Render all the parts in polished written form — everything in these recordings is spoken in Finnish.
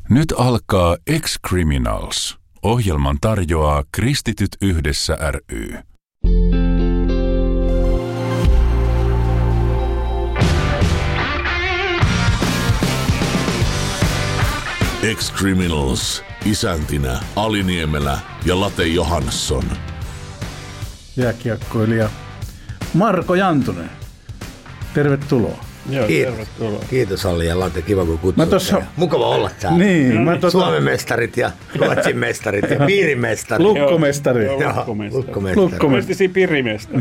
Nyt alkaa Ex-Criminals. Ohjelman tarjoaa Kristityt yhdessä ry. Ex-Criminals. Isäntinä Ali Niemelä ja Late Johansson. Jääkiekkoilija Marko Jantunen. Tervetuloa. Joo, tervetuloa. Kiitos Ali ja Late, kiva kun kutsutte. Mukava olla täällä. Niin, Suomen mestarit ja Ruotsin mestarit ja piirimmestarit. Lukkomestari. Lukkomestari. Pirimestari.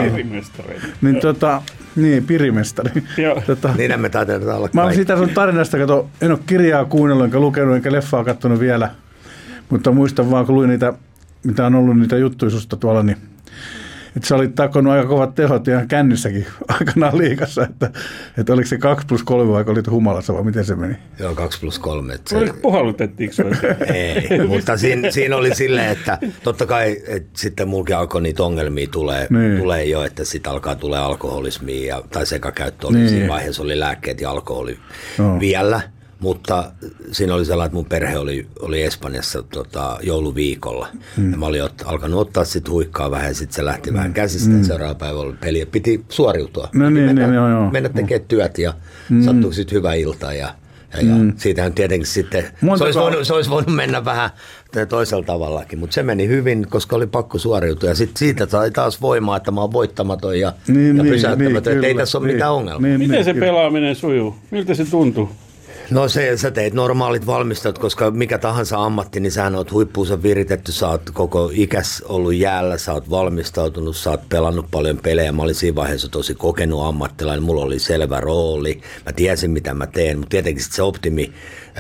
Niin, pirimestari. Niin me taitaan olla kaikki. Mä oon siitä sun tarinasta, en ole kirjaa kuunnellut, enkä lukenut, enkä leffaa katsonut vielä. Mutta muistan vaan, kun luin niitä, mitä on ollut niitä juttuja susta tuolla, niin että sä olit takonut aika kovat tehot ihan kännyssäkin aikanaan liigassa, että oliko se 2+3 vai olit humalassa vai miten se meni? Joo, 2+3. Puhallutettiinko se? Ei, mutta siinä oli silleen, että totta kai että sitten mulkin alkoi niitä ongelmia tulee jo, että sitten alkaa tulee alkoholismia tai sekakäyttö oli siinä vaiheessa oli lääkkeet ja alkoholi vielä. Mutta siinä oli sellainen, että mun perhe oli Espanjassa jouluviikolla. Ja mä olin alkanut ottaa sit huikkaa vähän, sitten se lähti vähän käsistä. Seuraava päivä oli peli ja piti suoriutua. Mennä tekemään työt ja sattui sitten hyvä ilta. Ja siitähän tietenkin sitten, se olisi voinut mennä vähän toisella tavallakin, mutta se meni hyvin, koska oli pakko suoriutua. Ja sitten siitä sai taas voimaa, että mä oon voittamaton ja pysäyttämätön, että ei tässä ole mitään ongelmaa. Miten se pelaaminen sujuu? Miltä se tuntuu? No sä teit normaalit valmistot, koska mikä tahansa ammatti, niin sähän oot huippuunsa viritetty, sä oot koko ikäs ollut jäällä, sä oot valmistautunut, sä oot pelannut paljon pelejä. Mä olin siinä vaiheessa tosi kokenut ammattilainen, mulla oli selvä rooli, mä tiesin mitä mä teen, mutta tietenkin se optimi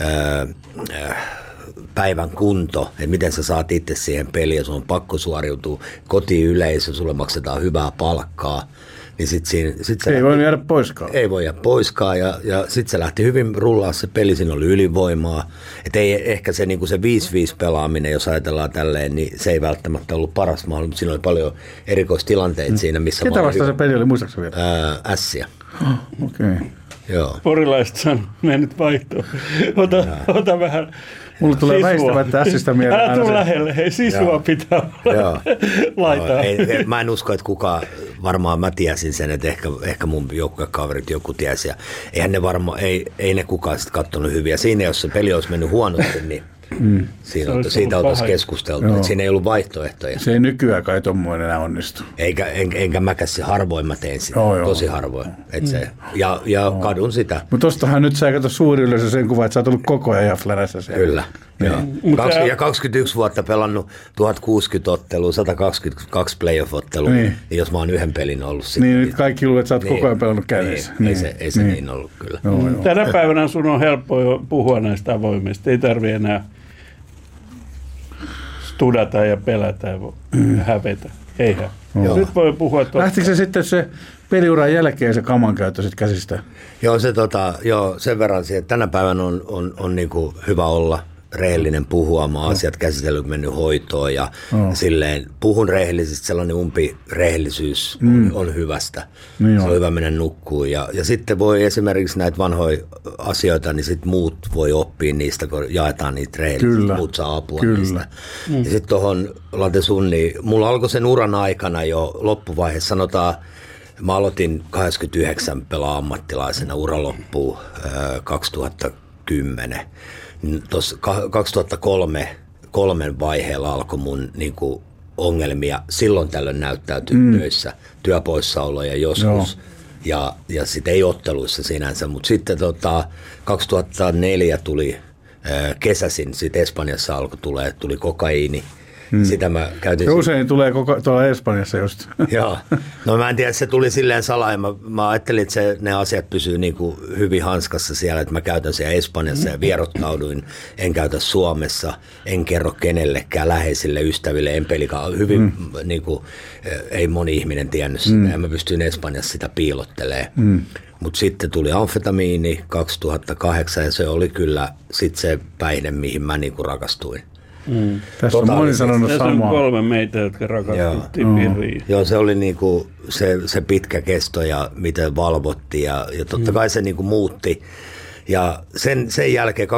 päivän kunto, että miten sä saat itse siihen peliin ja sun on pakko suoriutua kotiyleisö, sulle maksetaan hyvää palkkaa. Niin sit ei voi jäädä poiskaan. Ei voi jäädä poiskaan ja sitten se lähti hyvin rullaa se peli, siinä oli ylivoimaa. Että ei ehkä se, niin kuin se 5-5 pelaaminen, jos ajatellaan tälleen, niin se ei välttämättä ollut paras mahdollista, mutta siinä oli paljon erikoistilanteita siinä, missä ketä vasta se peli oli, muistaakseni vielä? Ässiä. Okei. Joo. Porilaiset sanoo, mennyt vaihtoon. Ota vähän. Mulla tulee väistämättä Ässistä mieleen. Älä tuu lähelle, hei sisua pitää laitaa. Mä en usko, että kukaan, varmaan mä tiesin sen, että ehkä mun joukkuekaverit joku tiesi. Ja eihän ne varmaan, ei ne kukaan sitten katsonut hyviä. Siinä jos se peli olisi mennyt huonosti, niin siitä oltaisiin keskusteltu. Että siinä ei ollut vaihtoehtoja. Se ei nykyään kai tommoinen enää onnistu. Enkä mäkäs harvoin mä teen sitä, tosi harvoin. Ja kadun sitä. Mutta tostahan nyt sä kato suuri yleisö sen kuvan, että sä oot ollut koko ajan flärässä siellä. Kyllä. Ja 21 vuotta pelannut 1060 ottelua, 122 playoff-ottelua, niin jos mä oon yhden pelin ollut. Niin nyt kaikki luulee, että sä oot koko ajan pelannut kädessä. Ei se niin ollut kyllä. Tänä päivänä sun on helppo jo puhua näistä avoimista, ei tarvitse enää studata ja pelätä ja hävetä. Eihän. Nyt voi puhua totta. Lähtikö se sitten se peliuran jälkeen se kamankäyttö sitten käsistä? Joo, sen verran siihen, että tänä päivänä on niin kuin hyvä olla rehellinen puhua, mä oon asiat käsitellyt, mennyt hoitoon ja silleen puhun rehellisesti, sellainen umpirehellisyys on hyvästä. Se on hyvä mennä nukkuun ja sitten voi esimerkiksi näitä vanhoja asioita, niin sitten muut voi oppia niistä, kun jaetaan niitä rehellisesti, muut saa apua niistä. Ja sitten tuohon Late sun, niin mulla alkoi sen uran aikana jo loppuvaiheessa, sanotaan, mä aloitin 89 pelaa ammattilaisena, ura loppuu 2010. Tuossa 2003 vaiheella alkoi mun niinku ongelmia. Silloin tällöin näyttäytyi töissä, työpoissaoloja joskus ja sitten ei otteluissa sinänsä. Mutta sitten 2004 tuli kesäsin, sitten Espanjassa tuli kokaiini. Sitä mä käytin. Se usein tulee tuolla Espanjassa just. Joo. No mä en tiedä, se tuli silleen salaa. Mä ajattelin, että ne asiat pysyy niin kuin hyvin hanskassa siellä, että mä käytän siellä Espanjassa ja vierottauduin. En käytä Suomessa, en kerro kenellekään läheisille ystäville, en pelikaan. Hyvin niin kuin, ei moni ihminen tiennyt sitä ja mä pystyin Espanjassa sitä piilottelemaan. Mutta sitten tuli amfetamiini 2008 ja se oli kyllä sitten se päihde, mihin mä niin kuin rakastuin. Tässä on moni sanonut samaa. Tässä on 3 meitä, jotka rakastuttiin piriin. Joo, se oli niinku se pitkä kesto ja miten valvottiin ja totta kai se niinku muutti Ja sen jälkeen 2008-2010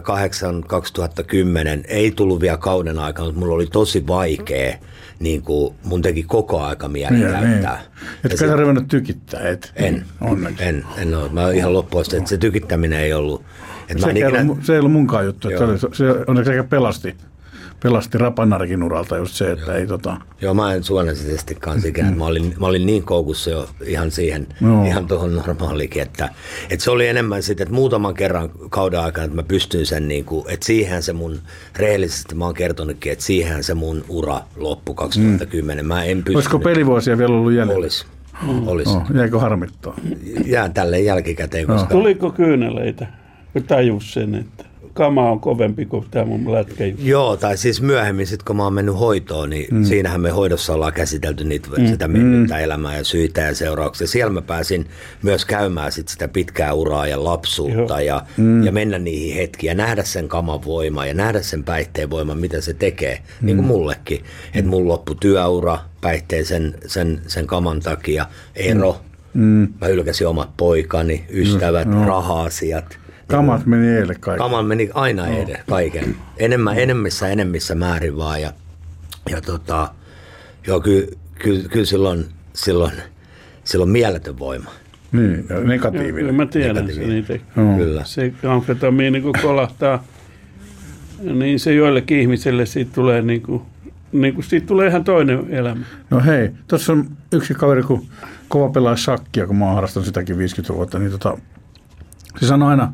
ei tullut vielä kauden aikana, mutta mulla oli tosi vaikea. Niin kuin mun teki koko aika mieli käyttää. Etkä sä ruvennut tykittää, et? En ole. Mä oon ihan loppuun asti, että se tykittäminen ei ollut. Se ei ollut munkaan juttu. Että se onneksi ehkä pelasti Rapanarikin uralta just se, että ei Joo, mä en suonaisestikaan sikään. Mä olin niin koukussa jo ihan siihen, ihan tuohon normaalikin, että se oli enemmän sitten, että muutaman kerran kauden aikana, että mä pystyin sen niin kuin, että siihen se mun, rehellisesti mä oon kertonutkin, että siihen se mun ura loppui 2010. Mä en pystynyt. Olisiko pelivuosia vielä ollut jäljellä? Olisi. Jäikö harmittaa? Jään tälleen jälkikäteen. Koska Tuliko kyyneleitä, kun tajus sen, että kama on kovempi kuin tämä mun lätkä? Joo, tai siis myöhemmin sitten kun mä oon mennyt hoitoon, niin siinähän me hoidossa ollaan käsitelty sitä mennyttä elämää ja syitä ja seurauksia. Siellä mä pääsin myös käymään sit sitä pitkää uraa ja lapsuutta ja mennä niihin hetkiin ja nähdä sen kaman voimaa ja nähdä sen päihteen voiman, mitä se tekee, niin kuin mullekin. Että mun loppui työura päihteen sen kaman takia, ero, mä ylkäsin omat poikani, ystävät, raha-asiat. Kamat meni eilen kaiken. Kamat meni aina eilen kaiken. Enemmissä määrin vaan. Kyllä silloin mieletön voima. Niin, negatiivinen. Mä tiedän se niitä. Kyllä. Se amfetamiini kun kolahtaa, niin se joillekin ihmiselle siitä tulee siitä tulee ihan toinen elämä. No hei, tuossa on yksi kaveri, kun kova pelaa shakkia, kun mä oon harrastanut sitäkin 50 vuotta, niin se sanoi aina,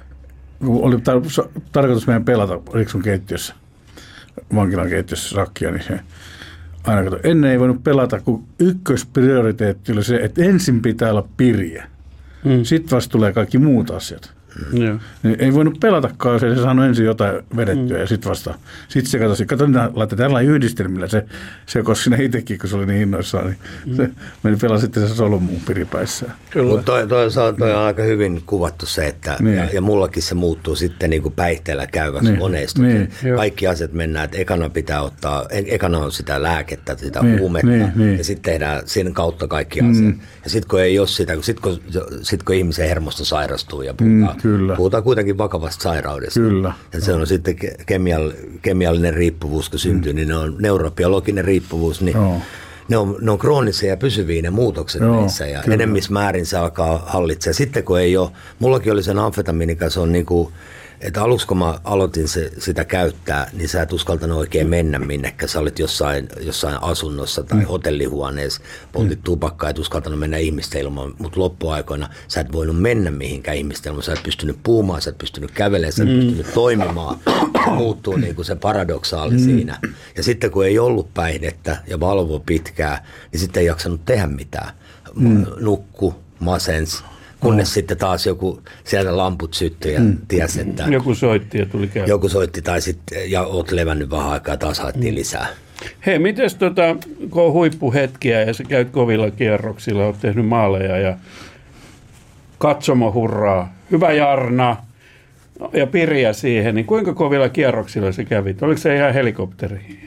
kun oli tarkoitus meidän pelata Riksun keittiössä, vankilan keittiössä shakkia, niin se aina katsoi, ennen ei voinut pelata, kun ykkösprioriteetti oli se, että ensin pitää olla piriä. Sitten vasta tulee kaikki muut asiat. Niin ei voinut pelatakaan, jos ei se saanut ensin jotain vedettyä ja sitten se laittaa tällainen yhdistelmillä, se koski siinä itsekin, kun se oli niin innoissaan, niin se meni pelasi sitten se solmuun piripäissään. Mutta toi on aika hyvin kuvattu se, että ja mullakin se muuttuu sitten niin kuin päihteellä käyväksi monesti. Kaikki asiat mennään, että ekana on sitä lääkettä, sitä huumetta ja sitten tehdään sen kautta kaikki asiat. Ja sitten kun ei ole sitä, kun ihmisen hermosto sairastuu ja puhutaan kuitenkin vakavasta sairaudesta. Kyllä. Ja se on sitten kemiallinen riippuvuus, kun syntyy, niin ne on neurobiologinen riippuvuus, niin ne on kroonisia ja pysyviä ne muutokset niissä. Ja enemmissä määrin se alkaa hallitsemaan. Sitten kun ei ole, mullakin oli sen amfetamiinin kanssa, on niin kuin, että aluksi kun mä aloitin sitä käyttää, niin sä et uskaltanut oikein mennä minnekään. Sä olit jossain asunnossa tai hotellihuoneessa, poltit tupakkaa, et uskaltanut mennä ihmisten ilman, mutta loppuaikoina sä et voinut mennä mihinkään ihmisten ilman. Sä et pystynyt puhumaan, sä et pystynyt kävelemään, sä et pystynyt toimimaan. Se muuttuu niin kuin se paradoksaali siinä. Ja sitten kun ei ollut päihdettä ja valvo pitkään, niin sitten ei jaksanut tehdä mitään. Nukku, masens. Kunnes sitten taas joku sieltä lamput syttyi ja tiesi, että joku soitti ja tuli käydä. Joku soitti tai sitten, ja oot levännyt vähän aikaa ja taas haettiin lisää. Hei, mites kun on huippuhetkiä ja sä käyt kovilla kierroksilla, oot tehnyt maaleja ja katsomo hurraa, hyvä Jarna ja piriä siihen, niin kuinka kovilla kierroksilla sä kävit? Oliko se ihan helikopteri?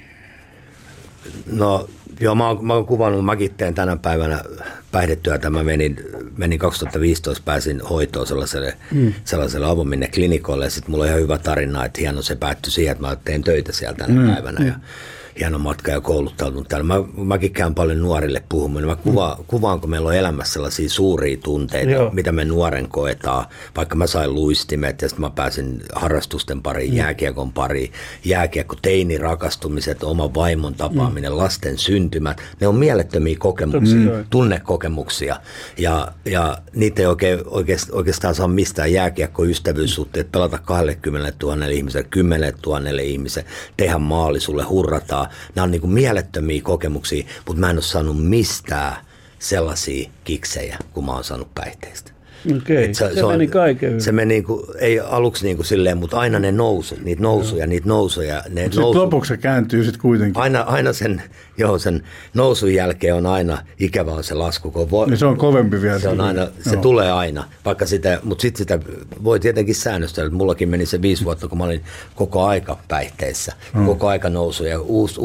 No joo, mä oon kuvannut, mäkin teen tänä päivänä päihdetyötä. Mä menin 2015, pääsin hoitoon sellaiselle avominneklinikolle ja sitten mulla on ihan hyvä tarina, että hieno se päättyi siihen, että mä teen töitä siellä tänä päivänä ja hieno matka ja kouluttautunut täällä. Mäkin käyn paljon nuorille puhumaan. Mä kuvaan, kun meillä on elämässä sellaisia suuria tunteita, mitä me nuoren koetaan. Vaikka mä sain luistimet ja sitten mä pääsin harrastusten pariin, jääkiekon pariin, jääkiekko, teini, rakastumiset, oman vaimon tapaaminen, lasten syntymät. Ne on mielettömiä kokemuksia, tunnekokemuksia. Ja niitä ei oikeastaan saa mistään jääkiekko-ystävyyssuhteet, pelata 20 000 ihmiselle, 10 000 ihmiselle, tehdä maali, sulle hurrataan. Nämä on niin kuin mielettömiä kokemuksia, mutta mä en ole saanut mistään sellaisia kiksejä, kun mä oon saanut päihteistä. Okei, se meni kaiken. Se meni niin kuin, ei aluksi niin kuin silleen, mutta aina ne niitä nousuja. Sitten lopuksi se kääntyy sitten kuitenkin. Aina sen nousun jälkeen on aina ikävä on se lasku. Niin se on kovempi vielä. Se tulee aina, vaikka mutta sitten sitä voi tietenkin säännöstellä. Mullakin meni se 5 vuotta, kun mä olin koko aika päihteissä. Koko aika nousuja,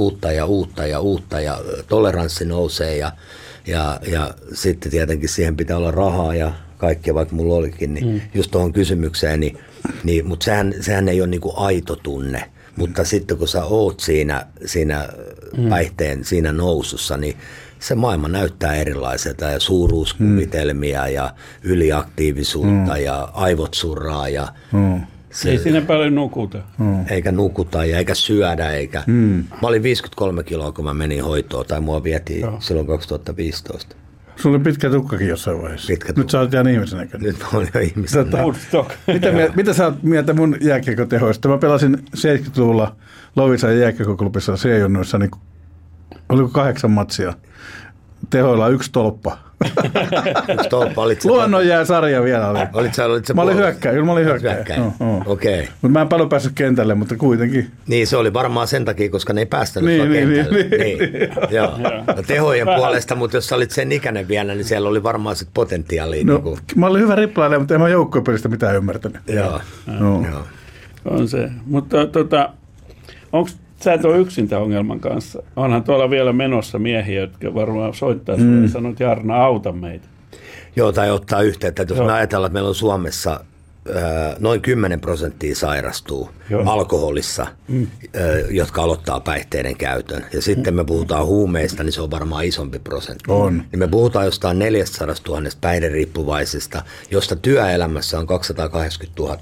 uutta ja toleranssi nousee ja sitten tietenkin siihen pitää olla rahaa ja kaikkea, vaikka mulla olikin, niin just tuohon kysymykseen, mutta sehän ei ole niin kuin aito tunne. Mutta sitten kun sä oot siinä päihteen, siinä nousussa, niin se maailma näyttää erilaiselta ja suuruuskuvitelmia ja yliaktiivisuutta ja aivot surraa. Ei siinä paljon nukuta. Eikä nukuta ja eikä syödä. Mä olin 53 kiloa, kun mä menin hoitoon, tai mua vietiin silloin 2015. Sulla oli pitkä tukkakin jossain vaiheessa. Nyt sä olet ihan ihmisen näköinen. Nyt mä olen jo ihmisen näköinen. Mitä sä oot mieltä mun jääkiekkotehoista? Mä pelasin 70-luvulla Loviisan jääkiekkoklubissa C-junnuissa, niin oliko 8 matsia. Tehoilla 1 tolppa. Yksi tolppa. Luonnonjääsarja vielä oli. Mä olin hyökkääjä. Okei. Mutta mä en paljon päässyt kentälle, mutta kuitenkin. Niin, se oli varmaan sen takia, koska ne ei päästänyt kentälle. Joo. No, tehojen puolesta, mutta jos sä olit sen ikäinen vielä, niin siellä oli varmaan sit potentiaalia. No, mä olin hyvä riplailija, mutta en mä joukkuepelistä mitään ymmärtänyt. Joo. On se. Mutta onko sä et ole yksin tämän ongelman kanssa? Onhan tuolla vielä menossa miehiä, jotka varmaan soittaa sulle ja sanoo, että Jarna, auta meitä. Joo, tai ottaa yhteyttä. Jos me ajatellaan, että meillä on Suomessa noin 10% sairastuu alkoholissa, jotka aloittaa päihteiden käytön. Ja sitten me puhutaan huumeista, niin se on varmaan isompi prosentti. Niin me puhutaan jostain 400 000 päihderiippuvaisista, josta työelämässä on 280 000.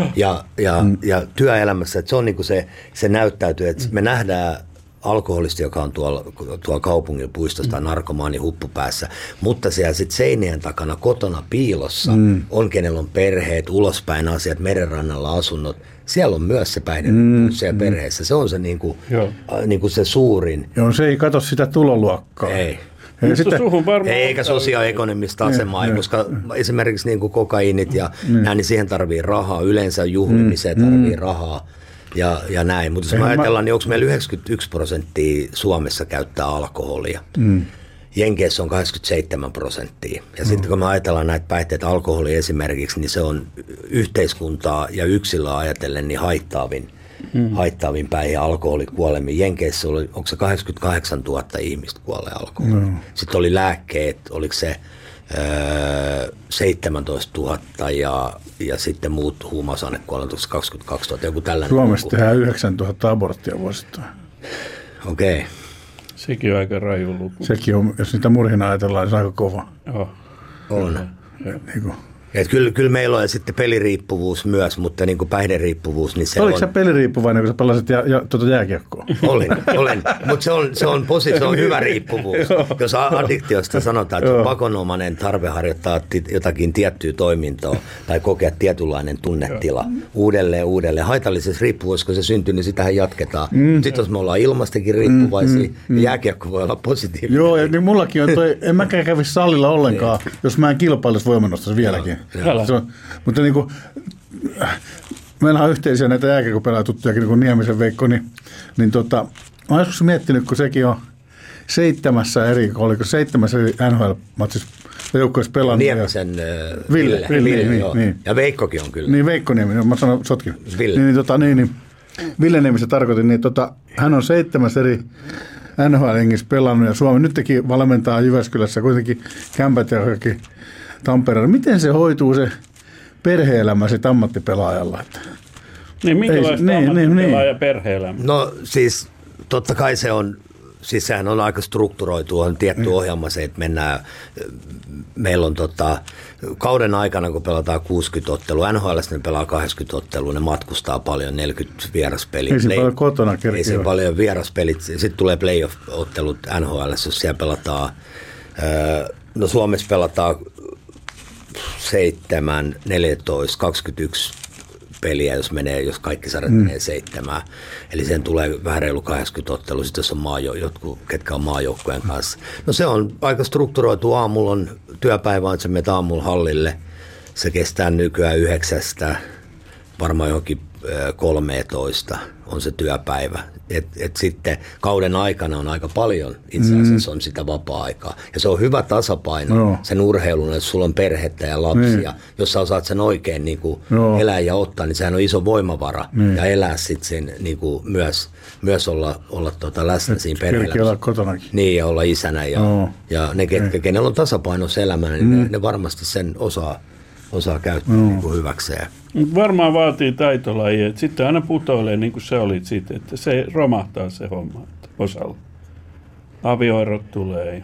Ja työelämässä, että se on niin kuin se näyttäytyy, että me nähdään alkoholisti, joka on tuolla kaupungin puistosta narkomaani huppupäässä, mutta siellä sitten seinien takana kotona piilossa on, kenellä on perheet, ulospäin asiat, merenrannalla asunnot. Siellä on myös se päihderiippuvuus siellä perheessä. Se on se niinku se suurin. Joo, se ei katso sitä tuloluokkaa. Ei. Eikä sosioekonomista asemaa, koska esimerkiksi niin kuin kokainit ja näin, niin siihen tarvii rahaa. Yleensä juhlimiseen tarvii rahaa ja näin. Mutta jos me ajatellaan, niin onko meillä 91% Suomessa käyttää alkoholia. Jenkeissä on 87%. Ja sitten kun me ajatellaan näitä päihteitä, alkoholi esimerkiksi, niin se on yhteiskuntaa ja yksilöä ajatellen niin haittaavin päihin alkoholikuolemiin. Jenkeissä oli, onko se 88 000 ihmistä kuolee alkoholiin. Sitten oli lääkkeet, oliko se 17 000 ja sitten muut huumausainekuolemat, 22 000, joku tällainen. Suomessa tehdään 9 000 aborttia vuosittain. Okei. Sekin on aika raju luku. Sekin on, jos niitä murhina ajatellaan, niin se on aika kova. On. Kyllä meillä on sitten peliriippuvuus myös, mutta niin kuin päihderiippuvuus, niin se Oliko sä peliriippuvainen, kun sä pelasit jääkiekkoa? Olen. Mutta se on hyvä riippuvuus. Jos addiktiosta sanotaan, että on pakonomainen tarve harjoittaa jotakin tiettyä toimintoa tai kokea tietynlainen tunnetila uudelleen. Haitallisessa riippuvuudessa, kun se syntyy, niin sitähän jatketaan. Sitten jos me ollaan ilmastakin riippuvaisia, niin jääkiekko voi olla positiivinen. Joo, ja niin mullakin on en mäkään kävisi sallilla ollenkaan, jos mä en kilpailisi voimannostossa vieläkin. Mutta niin kuin, meillä on yhteisiä näitä jääkiekkopelaajia tuttujakin, niin kuin Niemisen Veikko, niin mä olen joskus miettinyt, kun sekin on 7 eri NHL-matsissa joukkueessa pelannut. Niemisen Ville. Niin. Ja Veikkokin on kyllä. Niin, Veikko Nieminen, mä sanon sotkin. Ville. Ville Niemisen tarkoitin, niin hän on 7 eri NHL-hengissä pelannut ja Suomi nyt teki valmentaa Jyväskylässä kuitenkin kämpät ja kaikki Tampereella. Miten se hoituu se perhe-elämä sitten ammattipelaajalla? Niin, minkälaista ammattipelaaja perhe-elämä? No siis totta kai se on, siis sehän on aika strukturoitu, on tietty ohjelma se, että meillä on kauden aikana, kun pelataan 60 ottelua, NHL:ssä ne pelaa 80 ottelua, ne matkustaa paljon, 40 vieraspelit. Ei se paljon kotona kerkeä. Ei se paljon vieraspelit. Sitten tulee playoff-ottelut NHL:ssä, jos siellä pelataan, no Suomessa pelataan 7, 14, 21 peliä, jos kaikki sarjat menee 7. Eli sen tulee vähän reilu 80 ottelua, sitten jos on jotkut, ketkä on maajoukkojen kanssa. No se on aika strukturoitu. Aamulla on työpäivä, että sä menet aamulla hallille. Se kestää nykyään 9, varmaan johonkin 13 on se työpäivä. sitten kauden aikana on aika paljon itse asiassa on sitä vapaa-aikaa. Ja se on hyvä tasapaino sen urheilun, että sulla on perhettä ja lapsia. Jos sä osaat sen oikein niin kuin elää ja ottaa, niin sehän on iso voimavara. Ja elää sitten niin kuin myös olla läsnä siinä perheellä. Olla kotonakin. Niin, ja olla isänä. Ja ne, kenellä on tasapainossa elämä, niin ne varmasti sen osaa käyttää niin kuin hyväkseen. Varmaan vaatii taitolajia. Sitten aina putoilee, niin kuin se olit siitä, että se romahtaa se homma osalla. Avioerot tulee.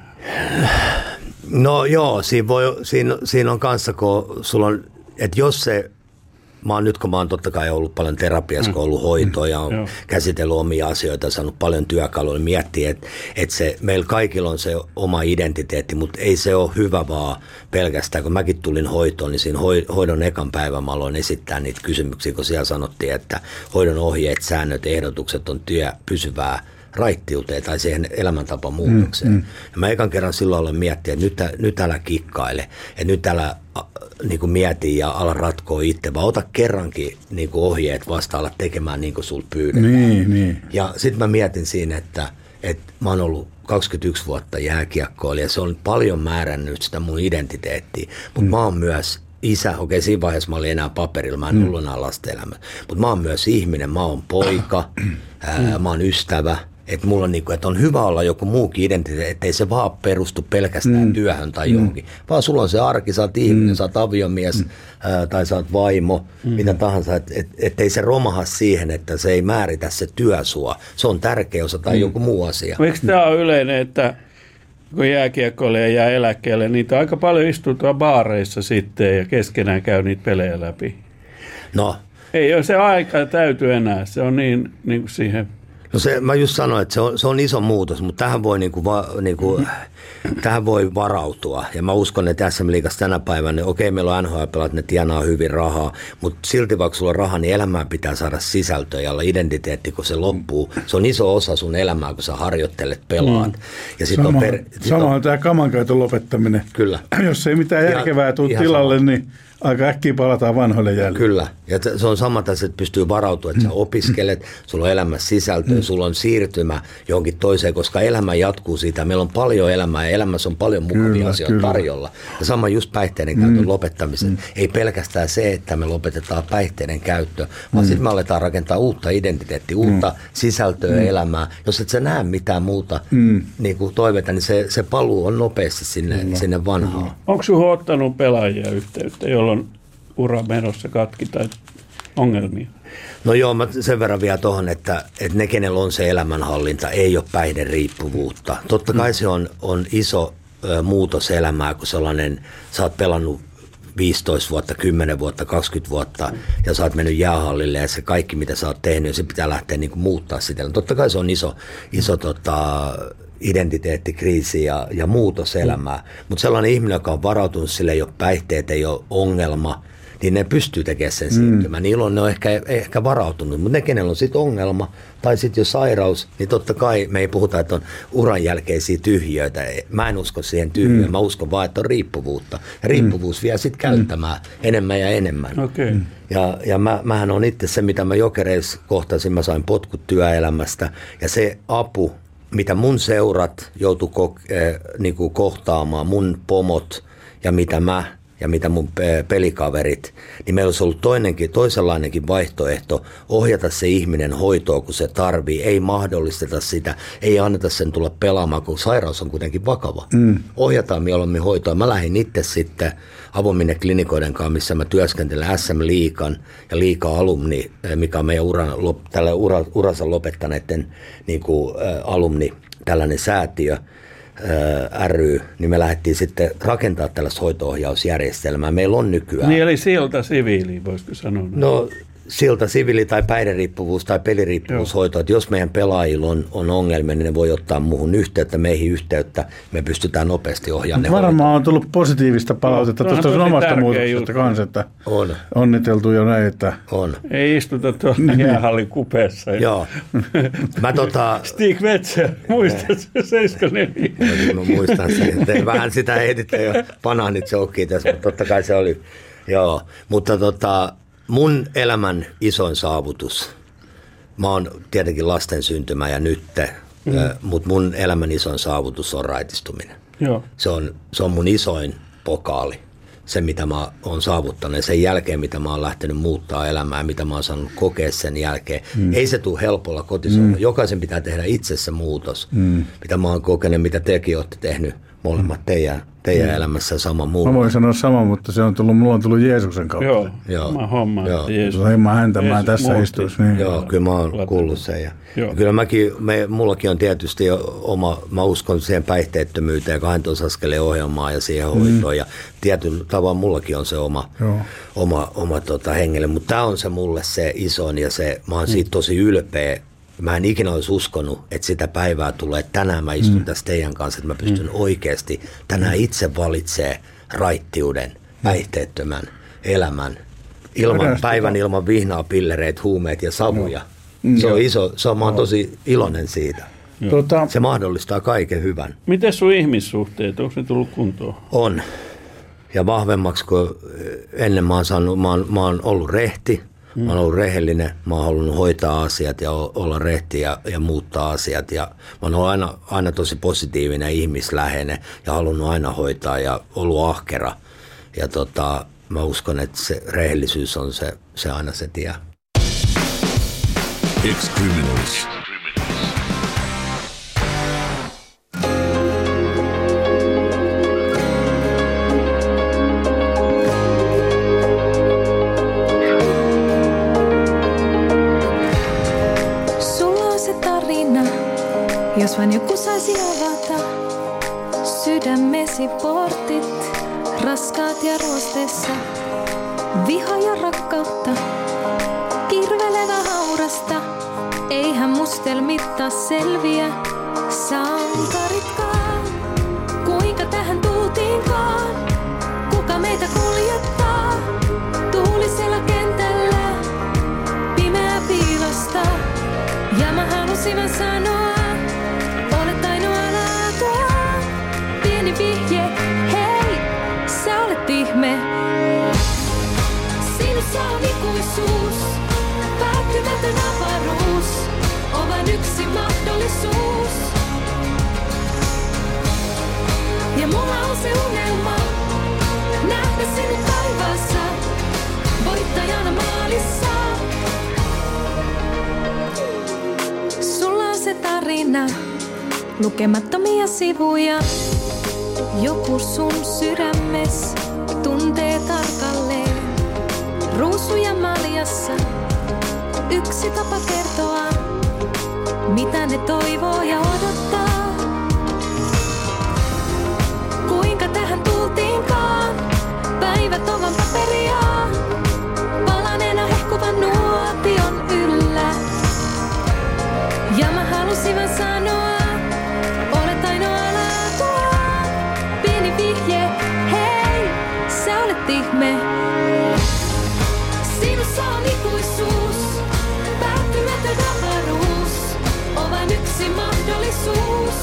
No joo, siinä on kanssa, kun sulla on, että jos se, kun mä oon totta kai ollut paljon terapiassa, kun on ollut hoitoa ja on käsitellyt omia asioita, saanut paljon työkaluja, miettii, että meillä kaikilla on se oma identiteetti, mutta ei se ole hyvä vaan pelkästään, kun mäkin tulin hoitoon, niin siinä hoidon ekan päivän mä aloin esittää niitä kysymyksiä, kun siellä sanottiin, että hoidon ohjeet, säännöt, ehdotukset on pysyvää raittiuteen tai siihen elämäntapamuutokseen. Ja mä ekan kerran silloin aloin miettiä, että nyt älä kikkaile, että nyt älä niin kuin mieti ja ala ratkoa itse, vaan ota kerrankin niin kuin ohjeet vasta ala tekemään niin kuin sulta pyydetään. Niin. Ja sitten mä mietin siinä, että mä oon ollut 21 vuotta jääkiekkoilija ja se on paljon määrännyt sitä mun identiteettiä, mutta mä oon myös isä, siinä vaiheessa mä olin enää paperilla, mä en ollut enää lasten elämä, mutta mä oon myös ihminen, mä oon poika, mä oon ystävä. Että mulla on niinku, että on hyvä olla joku muukin identiteetti, ettei se vaan perustu pelkästään työhön tai johonkin. Vaan sulla on se arki, sä oot ihminen, sä oot aviomies tai sä oot vaimo, mitä tahansa. Ettei se romaha siihen, että se ei määritä se työ sua. Se on tärkeä osa tai joku muu asia. Eikö tämä ole yleinen, että kun jääkiekkoilija jää eläkkeelle, niitä aika paljon istutaan baareissa sitten ja keskenään käy niitä pelejä läpi? No. Ei ole se aika täyty enää, se on niin kuin siihen. No mä just sanoin, että se on iso muutos, mutta tähän voi varautua. Ja mä uskon, että SM-liigassa tänä päivänä, okei, meillä on NHL-pelat, ne tienaa hyvin rahaa, mutta silti vaikka sulla on rahaa, niin elämään pitää saada sisältöä ja olla identiteetti, kun se loppuu. Se on iso osa sun elämää, kun sä harjoittelet, pelaat. Ja Sama on tämä kamankäytön lopettaminen. Kyllä. Jos ei mitään järkevää tule tilalle, niin aika äkkiä palataan vanhoille jäljelle. Kyllä. Ja se on sama tässä, että pystyy varautumaan, että sä opiskelet, sulla on elämässä sisältöä, sulla on siirtymä johonkin toiseen, koska elämä jatkuu siitä. Meillä on paljon elämää ja elämässä on paljon mukavia asioita tarjolla. Ja sama just päihteiden käytön lopettamisen. Ei pelkästään se, että me lopetetaan päihteiden käyttö, vaan sitten me aletaan rakentaa uutta identiteettiä, uutta sisältöä elämää. Jos et sä näe mitään muuta niin kuin toiveita, niin se paluu on nopeasti sinne vanhaan. Onko sinulla ottanut pelaajia yhteyttä, jolloin ura menossa katki tai ongelmia? No joo, mä sen verran vielä tuohon, että ne, kenellä on se elämänhallinta, ei ole päihderiippuvuutta. Totta kai se on iso muutos elämää, kun sellainen, sä oot pelannut 15 vuotta, 10 vuotta, 20 vuotta ja sä oot mennyt jäähallille ja se kaikki, mitä sä oot tehnyt, se pitää lähteä niin kuin muuttaa sitä. Totta kai se on iso identiteettikriisi ja muutos elämää, mutta sellainen ihminen, joka on varautunut, sille ei ole päihteet, ei ole ongelma, niin ne pystyy tekemään sen siirtymään. Niillä on, ne on ehkä varautunut, mutta ne, kenellä on sitten ongelma tai sitten jo sairaus, niin totta kai me ei puhuta, että on uran jälkeisiä tyhjöitä. Mä en usko siihen tyhjöön, mä uskon vaan, että on riippuvuutta. Ja riippuvuus vie sitten käyttämään enemmän ja enemmän. Okay. Ja mähän on itse se, mitä mä Jokereissa kohtasin, mä sain potkut työelämästä ja se apu, mitä mun seurat joutu niinku kohtaamaan, mun pomot ja mitä mun pelikaverit, niin meillä olisi ollut toisenlainenkin vaihtoehto ohjata se ihminen hoitoon, kun se tarvii. Ei mahdollisteta sitä, ei anneta sen tulla pelaamaan, kun sairaus on kuitenkin vakava. Ohjataan mieluummin hoitoon. Mä lähdin itse sitten Avomine-klinikoiden kanssa, missä mä työskentelen SM-liigan ja liiga-alumni, mikä on meidän uransa lopettaneiden niin kuin, alumni, tällainen säätiö. ry, niin me lähdettiin sitten rakentaa tällaista hoito-ohjausjärjestelmää. Meillä on nykyään. Niin eli silta siviiliin, voisiko sanoa? No silta siviili- tai päihderiippuvuus- tai peliriippuvuushoito, että jos meidän pelaajilla on ongelmia, niin ne voi ottaa muuhun yhteyttä, meihin yhteyttä, me pystytään nopeasti ohjaamaan ne varmaan hoitoon. on tullut positiivista palautetta tuosta sun omasta muutoksesta kanssa, että on onniteltu jo näin, että on. Ei istuta tuolla jäähallin kupeessa. Joo. Stig Wetzel, muistatko 74? Mä muistan sen. Tein vähän sitä editte jo banaanitsoukkiin tässä, mutta totta kai se oli. Joo, mutta mun elämän isoin saavutus mä oon tietenkin lasten syntymä ja nytte, mutta mun elämän isoin saavutus on raitistuminen. Joo. Se on mun isoin pokaali, se mitä mä oon saavuttanut ja sen jälkeen, mitä mä oon lähtenyt muuttaa elämää, mitä mä oon saanut kokea sen jälkeen. Ei se tule helpolla kotisoilla. Jokaisen pitää tehdä itse se muutos, mitä mä oon kokenut, mitä tekin olette tehnyt molemmat teidän elämässä sama muu. Mä voin sanoa sama, mutta mulla on tullut Jeesuksen kautta. Joo. Mä hommaan, että Jeesus. Ilman häntä mä tässä istuisi. Niin. Joo, kyllä mä oon kuullut sen. Ja kyllä mullakin on tietysti mä uskon siihen päihteettömyyteen, 12 askeleen ohjelmaan ja siihen hoitoon. Ja tietyllä tavalla mullakin on se oma hengelle. Mutta tää on se mulle se isoin ja mä oon siitä tosi ylpeä. Mä en ikinä olisi uskonut, että sitä päivää tulee. Tänään mä istun tässä teidän kanssa, että mä pystyn oikeasti tänään itse valitsee raittiuden, päihteettömän elämän, päivän ilman vihnaa, pillereitä, huumeet ja savuja. Se on iso, mä oon tosi iloinen siitä. Se mahdollistaa kaiken hyvän. Miten sun ihmissuhteet, onko ne tullut kuntoon? On. Ja vahvemmaksi kuin ennen mä oon ollut rehti. Mä oon ollut rehellinen, mä oon halunnut hoitaa asiat ja olla rehti ja muuttaa asiat. Ja mä oon ollut aina tosi positiivinen, ihmisläheinen ja halunnut aina hoitaa ja ollut ahkera. Ja mä uskon, että se rehellisyys on se aina se tie. Ex-Criminals. Jos vain joku saisi avata sydämesi portit, raskaat ja ruosteessa, viha ja rakkautta, kirvelevä haurasta, eihän mustelmitta selviä, sankaritkaan. Kuinka tähän tultiinkaan, kuka meitä kuljettaa, tuulisella kentällä, pimeä piilosta, ja mä halusin vaan sanoa, ihme. Sinussa on ikuisuus, päättymätön avaruus, on vain yksi mahdollisuus. Ja mulla on se unelma, nähdä sinut taivaassa, voittajana maalissa. Sulla on se tarina, lukemattomia sivuja, joku sun sydämes tuntee tarkalleen. Ruusuja maljassa, yksi tapa kertoa, mitä ne toivoo ja odottaa. Kuinka tähän tultiinkaan, päivät ovat paperia, palaneena hehkuvan nuotion yllä. Ja mä halusin vaan sanoa, olet ainoa laatua, pieni vihje, hei, sä olet ihme. Sinussa on ikuisuus, päättymätön avaruus, on vain yksi mahdollisuus.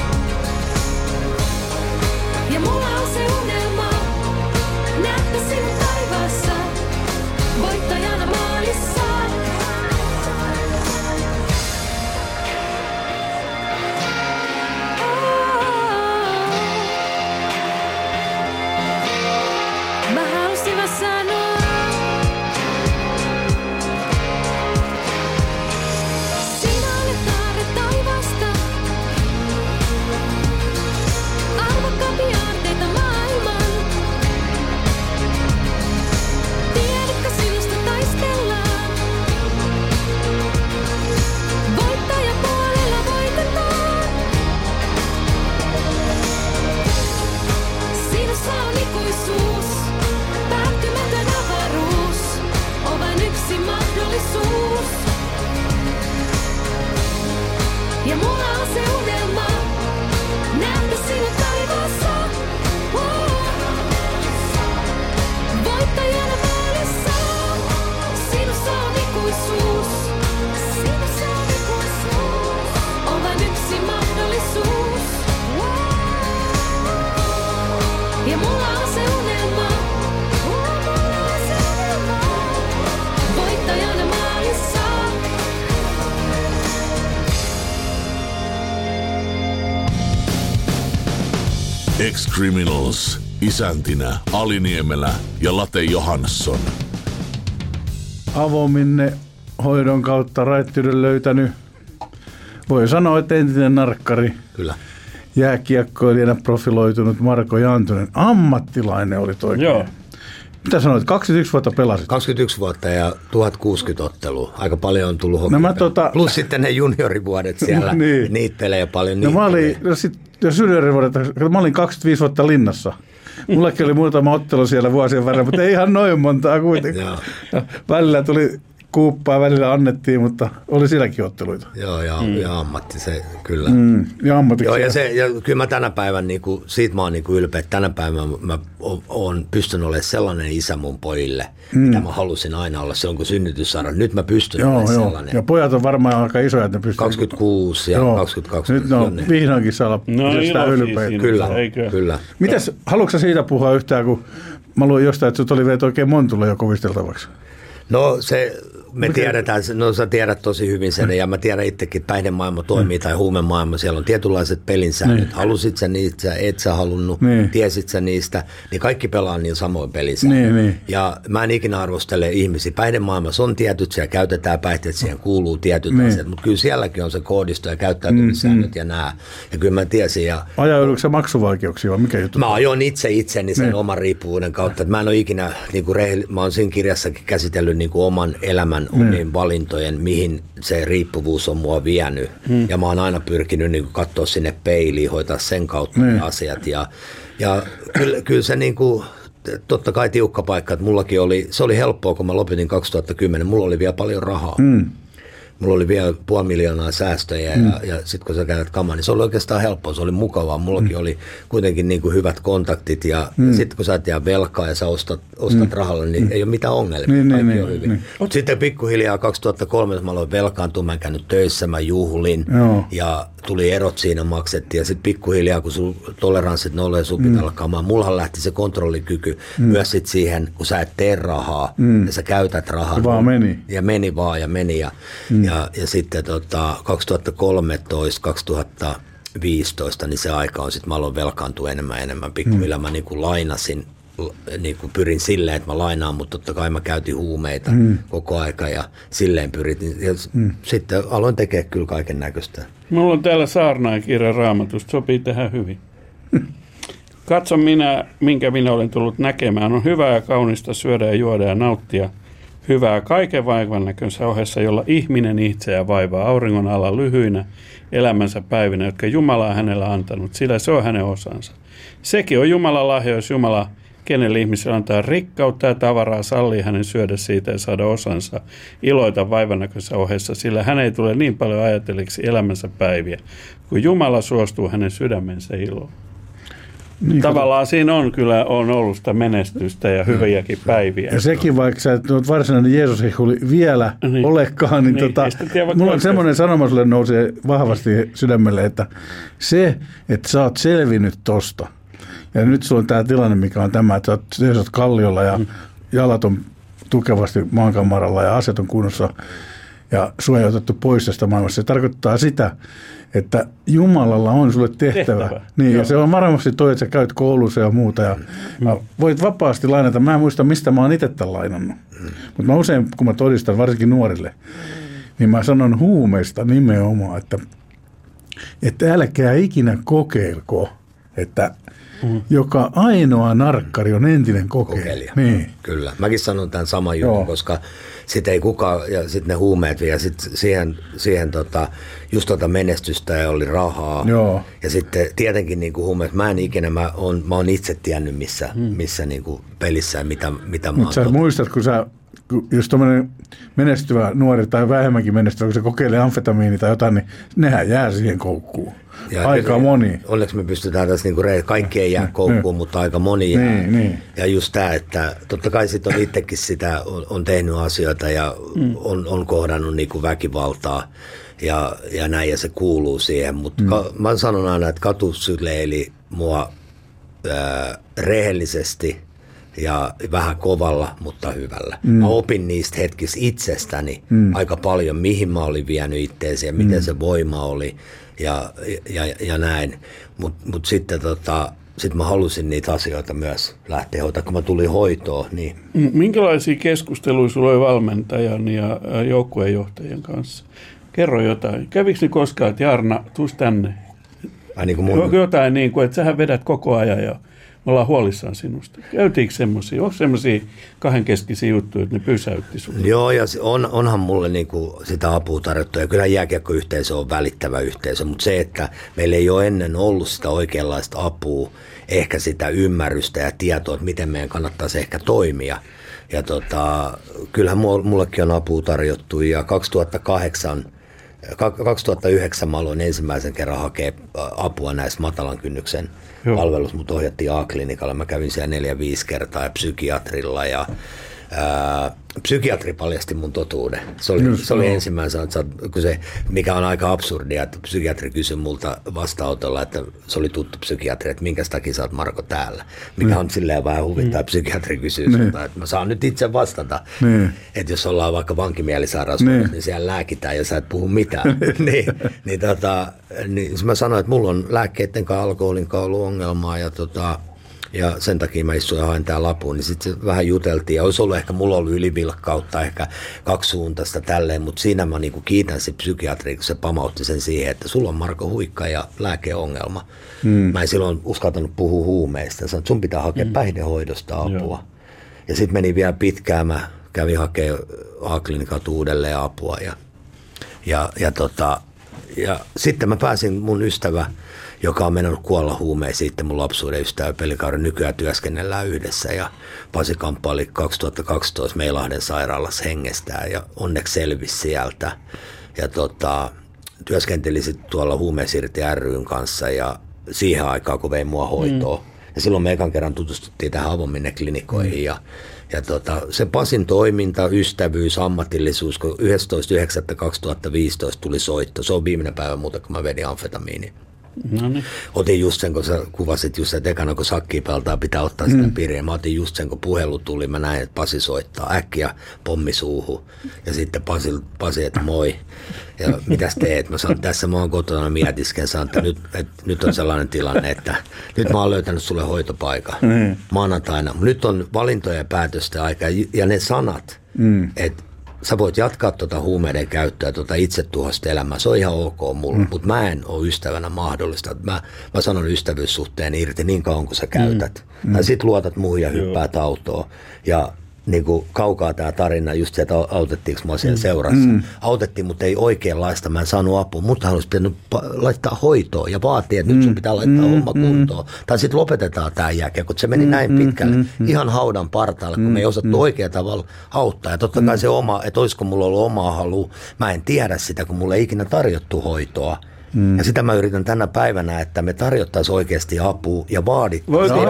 Ja mulla on se unelma, nähdä sinut Ex-Criminals, isäntinä Ali Niemelä ja Late Johansson. Avominne hoidon kautta raittiuden löytänyt, voi sanoa, että entinen narkkari. Kyllä. Jääkiekkoilijana profiloitunut Marko Jantunen. Ammattilainen oli toi. Joo. Mitä sanoit, 21 vuotta pelasit? 21 vuotta ja 1060 ottelua. Aika paljon on tullut hockeypelejä. Plus sitten ne juniorivuodet siellä. Niin. Niitä pelejä paljon. No mä olin, jos juniorivuodet, mä olin 25 vuotta Linnassa. Mullekin oli muutama ottelu siellä vuosien verran, mutta ei ihan noin montaa kuitenkaan. Välillä tuli kuuppaa, välillä annettiin, mutta oli sielläkin otteluita. Joo, ja ammatti se kyllä. Ja ammatiksi. Joo, ja kyllä mä tänä päivänä, siitä mä oon ylpeä, että tänä päivänä mä oon pystynyt olemaan sellainen isä mun pojille, mitä mä halusin aina olla silloin, kun synnytyssairaan. Nyt mä pystyn olemaan sellainen. Ja pojat on varmaan aika isoja, että ne pystyy. 26 ja 22. Nyt vihdoinkin saa olla sitä ylpeä. Kyllä. Mitäs, haluatko sä siitä puhua yhtään, kun mä luin jostain, että sut oli vielä oikein Montulla jo kovisteltavaksi? No se, me tiedetään, no sä tiedät tosi hyvin sen, ja mä tiedän itsekin, että päihdemaailma toimii tai huumemaailma, siellä on tietynlaiset pelinsäännöt. Halusit sä niitä, et sä halunnut, tiesit sä niistä, niin kaikki pelaa niin samoin pelisäännöt. Ja mä en ikinä arvostele ihmisiä. Päihdemaailmassa on tietyt, siellä käytetään päihteet, siihen kuuluu tietyt asiat, mutta kyllä sielläkin on se koodisto ja käyttäytymissäännöt ja nää. Ja kyllä mä tiesin. Ajoudutko sä maksuvaikeuksia vai mikä juttu? Mä ajoin itseni sen oman riippuvuuden kautta. Että mä en ole ikinä, mä oon siinä kirjassakin käsitellyt oman elämän omien valintojen, mihin se riippuvuus on mua vienyt. Ja mä oon aina pyrkinyt katsoa sinne peiliin, hoitaa sen kautta asiat. Ja kyllä se totta kai tiukka paikka, että mullakin se oli helppoa, kun mä lopetin 2010, mulla oli vielä paljon rahaa. Mulla oli vielä 500 000 säästöjä ja sitten kun sä käytät kamaa, niin se oli oikeastaan helppoa, se oli mukavaa. Mullakin oli kuitenkin hyvät kontaktit ja sitten kun sä et jää velkaa ja sä ostat rahalla, niin ei ole mitään ongelmia. Kaikki on hyvin. Sitten pikkuhiljaa 2003 mä aloin velkaantua, mä en käynyt töissä, mä juhlin ja tuli erot siinä maksettiin ja sitten pikkuhiljaa kun sun toleranssit nousee supit alkaa, mullahan lähti se kontrollikyky myös sit siihen, kun sä et tee rahaa ja sä käytät rahaa. Vaan meni. Ja meni ja sitten 2013, 2015, niin se aika on sitten, mä aloin velkaantua enemmän. Pikkuhiljaa mä lainasin, pyrin silleen, että mä lainaan, mutta totta kai mä käytin huumeita koko aika ja silleen pyritin. Ja sitten aloin tekemään kyllä kaiken näköistä. Mulla on täällä saarnaakirja Raamatusta, sopii tehdä hyvin. Katso minkä minä olen tullut näkemään. On hyvää ja kaunista syödä ja juoda ja nauttia. Hyvää kaiken vaivan näkönsä ohessa, jolla ihminen itseään vaivaa auringon alla lyhyinä elämänsä päivinä, jotka Jumala on hänellä antanut, sillä se on hänen osansa. Sekin on Jumalan lahja, jos Jumala kenelle ihmiselle antaa rikkautta ja tavaraa, sallii hänen syödä siitä ja saada osansa, iloita vaivan näkönsä ohessa, sillä hän ei tule niin paljon ajatelleeksi elämänsä päiviä, kun Jumala suostuu hänen sydämensä iloon. Niin, tavallaan siinä on ollut sitä menestystä ja hyviäkin päiviä. Ja sekin, vaikka sä et varsinainen Jeesus-hehuli vielä olekaan, niin mulla on semmoinen sanoma, sulle nousee vahvasti sydämelle, että se, että sä oot selvinnyt tosta, ja nyt sulla on tämä tilanne, mikä on tämä, että sä seisot kalliolla ja jalat on tukevasti maankamaralla ja aset on kunnossa ja sua ei otettu pois tästä maailmasta. Se tarkoittaa sitä, että Jumalalla on sulle tehtävä. Niin, ja se on varmasti toi, että sä käyt koulussa ja muuta. Ja voit vapaasti lainata. Mä en muista, mistä mä oon itse tämän lainannut. Mutta mä usein, kun mä todistan, varsinkin nuorille, niin mä sanon huumeista nimenomaan, että älkää ikinä kokeilko, että joka ainoa narkkari on entinen kokeilija. Niin. Kyllä. Mäkin sanon tämän saman jutun, koska sitten ei kukaan, ja sitten ne huumeet ja sitten siihen just menestystä ja oli rahaa. Joo. Ja sitten tietenkin huumeet, mä oon itse tiennyt missä pelissä ja mitä mä oon. Mutta sä muistat, kun jos tommoinen menestyvä nuori tai vähemmänkin menestyvä, kun se kokeilee amfetamiini tai jotain, niin nehän jää siihen koukkuun. Ja aika moni. Onneksi me pystytään tässä kaikki ei jää koukkuun, mutta aika moni jää. Niin. Ja just tämä, että totta kai sitten on itsekin sitä, on tehnyt asioita ja on kohdannut väkivaltaa ja näin, ja se kuuluu siihen. Mutta mä sanon aina, että katu syleili mua rehellisesti ja vähän kovalla, mutta hyvällä. Mä opin niistä hetkistä itsestäni aika paljon, mihin mä olin vienyt itteesi ja miten se voima oli ja näin. Mut sitten sitten mä halusin niitä asioita myös lähteä hoitaa, kun mä tulin hoitoon. Niin. Minkälaisia keskusteluja sulla oli valmentajan ja joukkueenjohtajien kanssa? Kerro jotain. Kävikö ne koskaan, että Jarna, tuus tänne? Niin kuin jotain niin kuin, että sähän vedät koko ajan ja me ollaan huolissaan sinusta. Käytiinkö semmoisia? Onko semmoisia kahdenkeskisiä juttuja, että ne pysäytti sinua? Joo, ja onhan mulle niin kuin sitä apua tarjottu. Ja kyllä jääkiekkoyhteisö on välittävä yhteisö, mutta se, että meillä ei ole ennen ollut sitä oikeanlaista apua, ehkä sitä ymmärrystä ja tietoa, että miten meidän kannattaisi ehkä toimia. Ja kyllähän mullekin on apua tarjottu, ja 2009 mä aloin ensimmäisen kerran hakea apua näissä matalan kynnyksen palveluissa. Mut ohjattiin A-klinikalla. Mä kävin siellä 4-5 kertaa ja psykiatrilla ja psykiatri paljasti mun totuuden. Se oli ensimmäisen, mikä on aika absurdia, että psykiatri kysyi multa vastaanotolla, että se oli tuttu psykiatri, että minkä takia sä oot Marko täällä. Mikä on silleen vähän huvittaa, psykiatri kysyy sulta, että mä saan nyt itse vastata. Että jos ollaan vaikka vankimielisairaushoidossa, niin siellä lääkitään ja sä et puhu mitään. niin mä sanoin, että mulla on lääkkeiden kanssa, alkoholin kanssa ollut ongelmaa ja sen takia mä istuin ja hain tää lapuun, niin sitten vähän juteltiin. Ja olisi ollut ehkä, mulla ollut ylivilkkautta, ehkä kaksisuuntaista tälleen, mutta siinä mä niinku kiitän se psykiatri, kun se pamautti sen siihen, että sulla on Marko Huikka ja lääkeongelma. Mä en silloin uskaltanut puhua huumeista. Sanoin, että sun pitää hakea päihdehoidosta apua. Ja sitten meni vielä pitkään, mä kävin hakemaan A-klinikat uudelleen apua. Ja sitten mä pääsin mun ystävä, joka on mennyt kuolla huumeisiin, sitten mun lapsuuden ystävä pelikauden, nykyään työskennellään yhdessä ja Pasi kamppaili 2012 Meilahden sairaalassa hengestään ja onneksi selvisi sieltä ja työskenteli sitten tuolla Huumeisirti ry:n kanssa ja siihen aikaan kun vein mua hoitoon ja silloin me ekan kerran tutustuttiin tähän avominne-klinikoihin ja se Pasin toiminta, ystävyys, ammatillisuus, kun 11.9.2015 tuli soitto, se on viimeinen päivä muuta, kun mä vedin amfetamiini. Noniin. Otin just sen, kun sä kuvasit just, että ekana kun sakkia peltaa, pitää ottaa sitä piriä. Mä otin just sen, kun puhelu tuli, mä näin, että Pasi soittaa äkkiä pommi suuhun. Ja sitten Pasi, että moi. Ja mitäs teet? Mä sanon, tässä mä oon kotona mietisken, sanon, että nyt on sellainen tilanne, että nyt mä oon löytänyt sulle hoitopaikan maanantaina. Nyt on valintoja ja päätösten aika ja ne sanat, että sä voit jatkaa huumeiden käyttöä, itsetuhoista elämää. Se on ihan ok mulle, mutta mä en ole ystävänä mahdollista. Mä sanon ystävyyssuhteen irti niin kauan kuin sä käytät. Tai sit luotat muuhun ja hyppäät autoon. Ja niin kuin kaukaa tämä tarina, just se, että autettiinko mua siellä seurassa. Autettiin, mutta ei oikeanlaista. Mä en saanut apua, mutta haluaisin pitänyt laittaa hoitoon ja vaatii, että nyt sun pitää laittaa homma kuntoon. Tai sitten lopetetaan tämä jälkeen, kun se meni näin pitkälle. Ihan haudan partaalle, kun me ei osattu oikea tavalla auttaa. Ja totta kai se oma, että olisiko mulla ollut omaa halua. Mä en tiedä sitä, kun mulle ei ikinä tarjottu hoitoa. Ja sitä mä yritän tänä päivänä, että me tarjottaisiin oikeasti apua ja vaadittaisiin.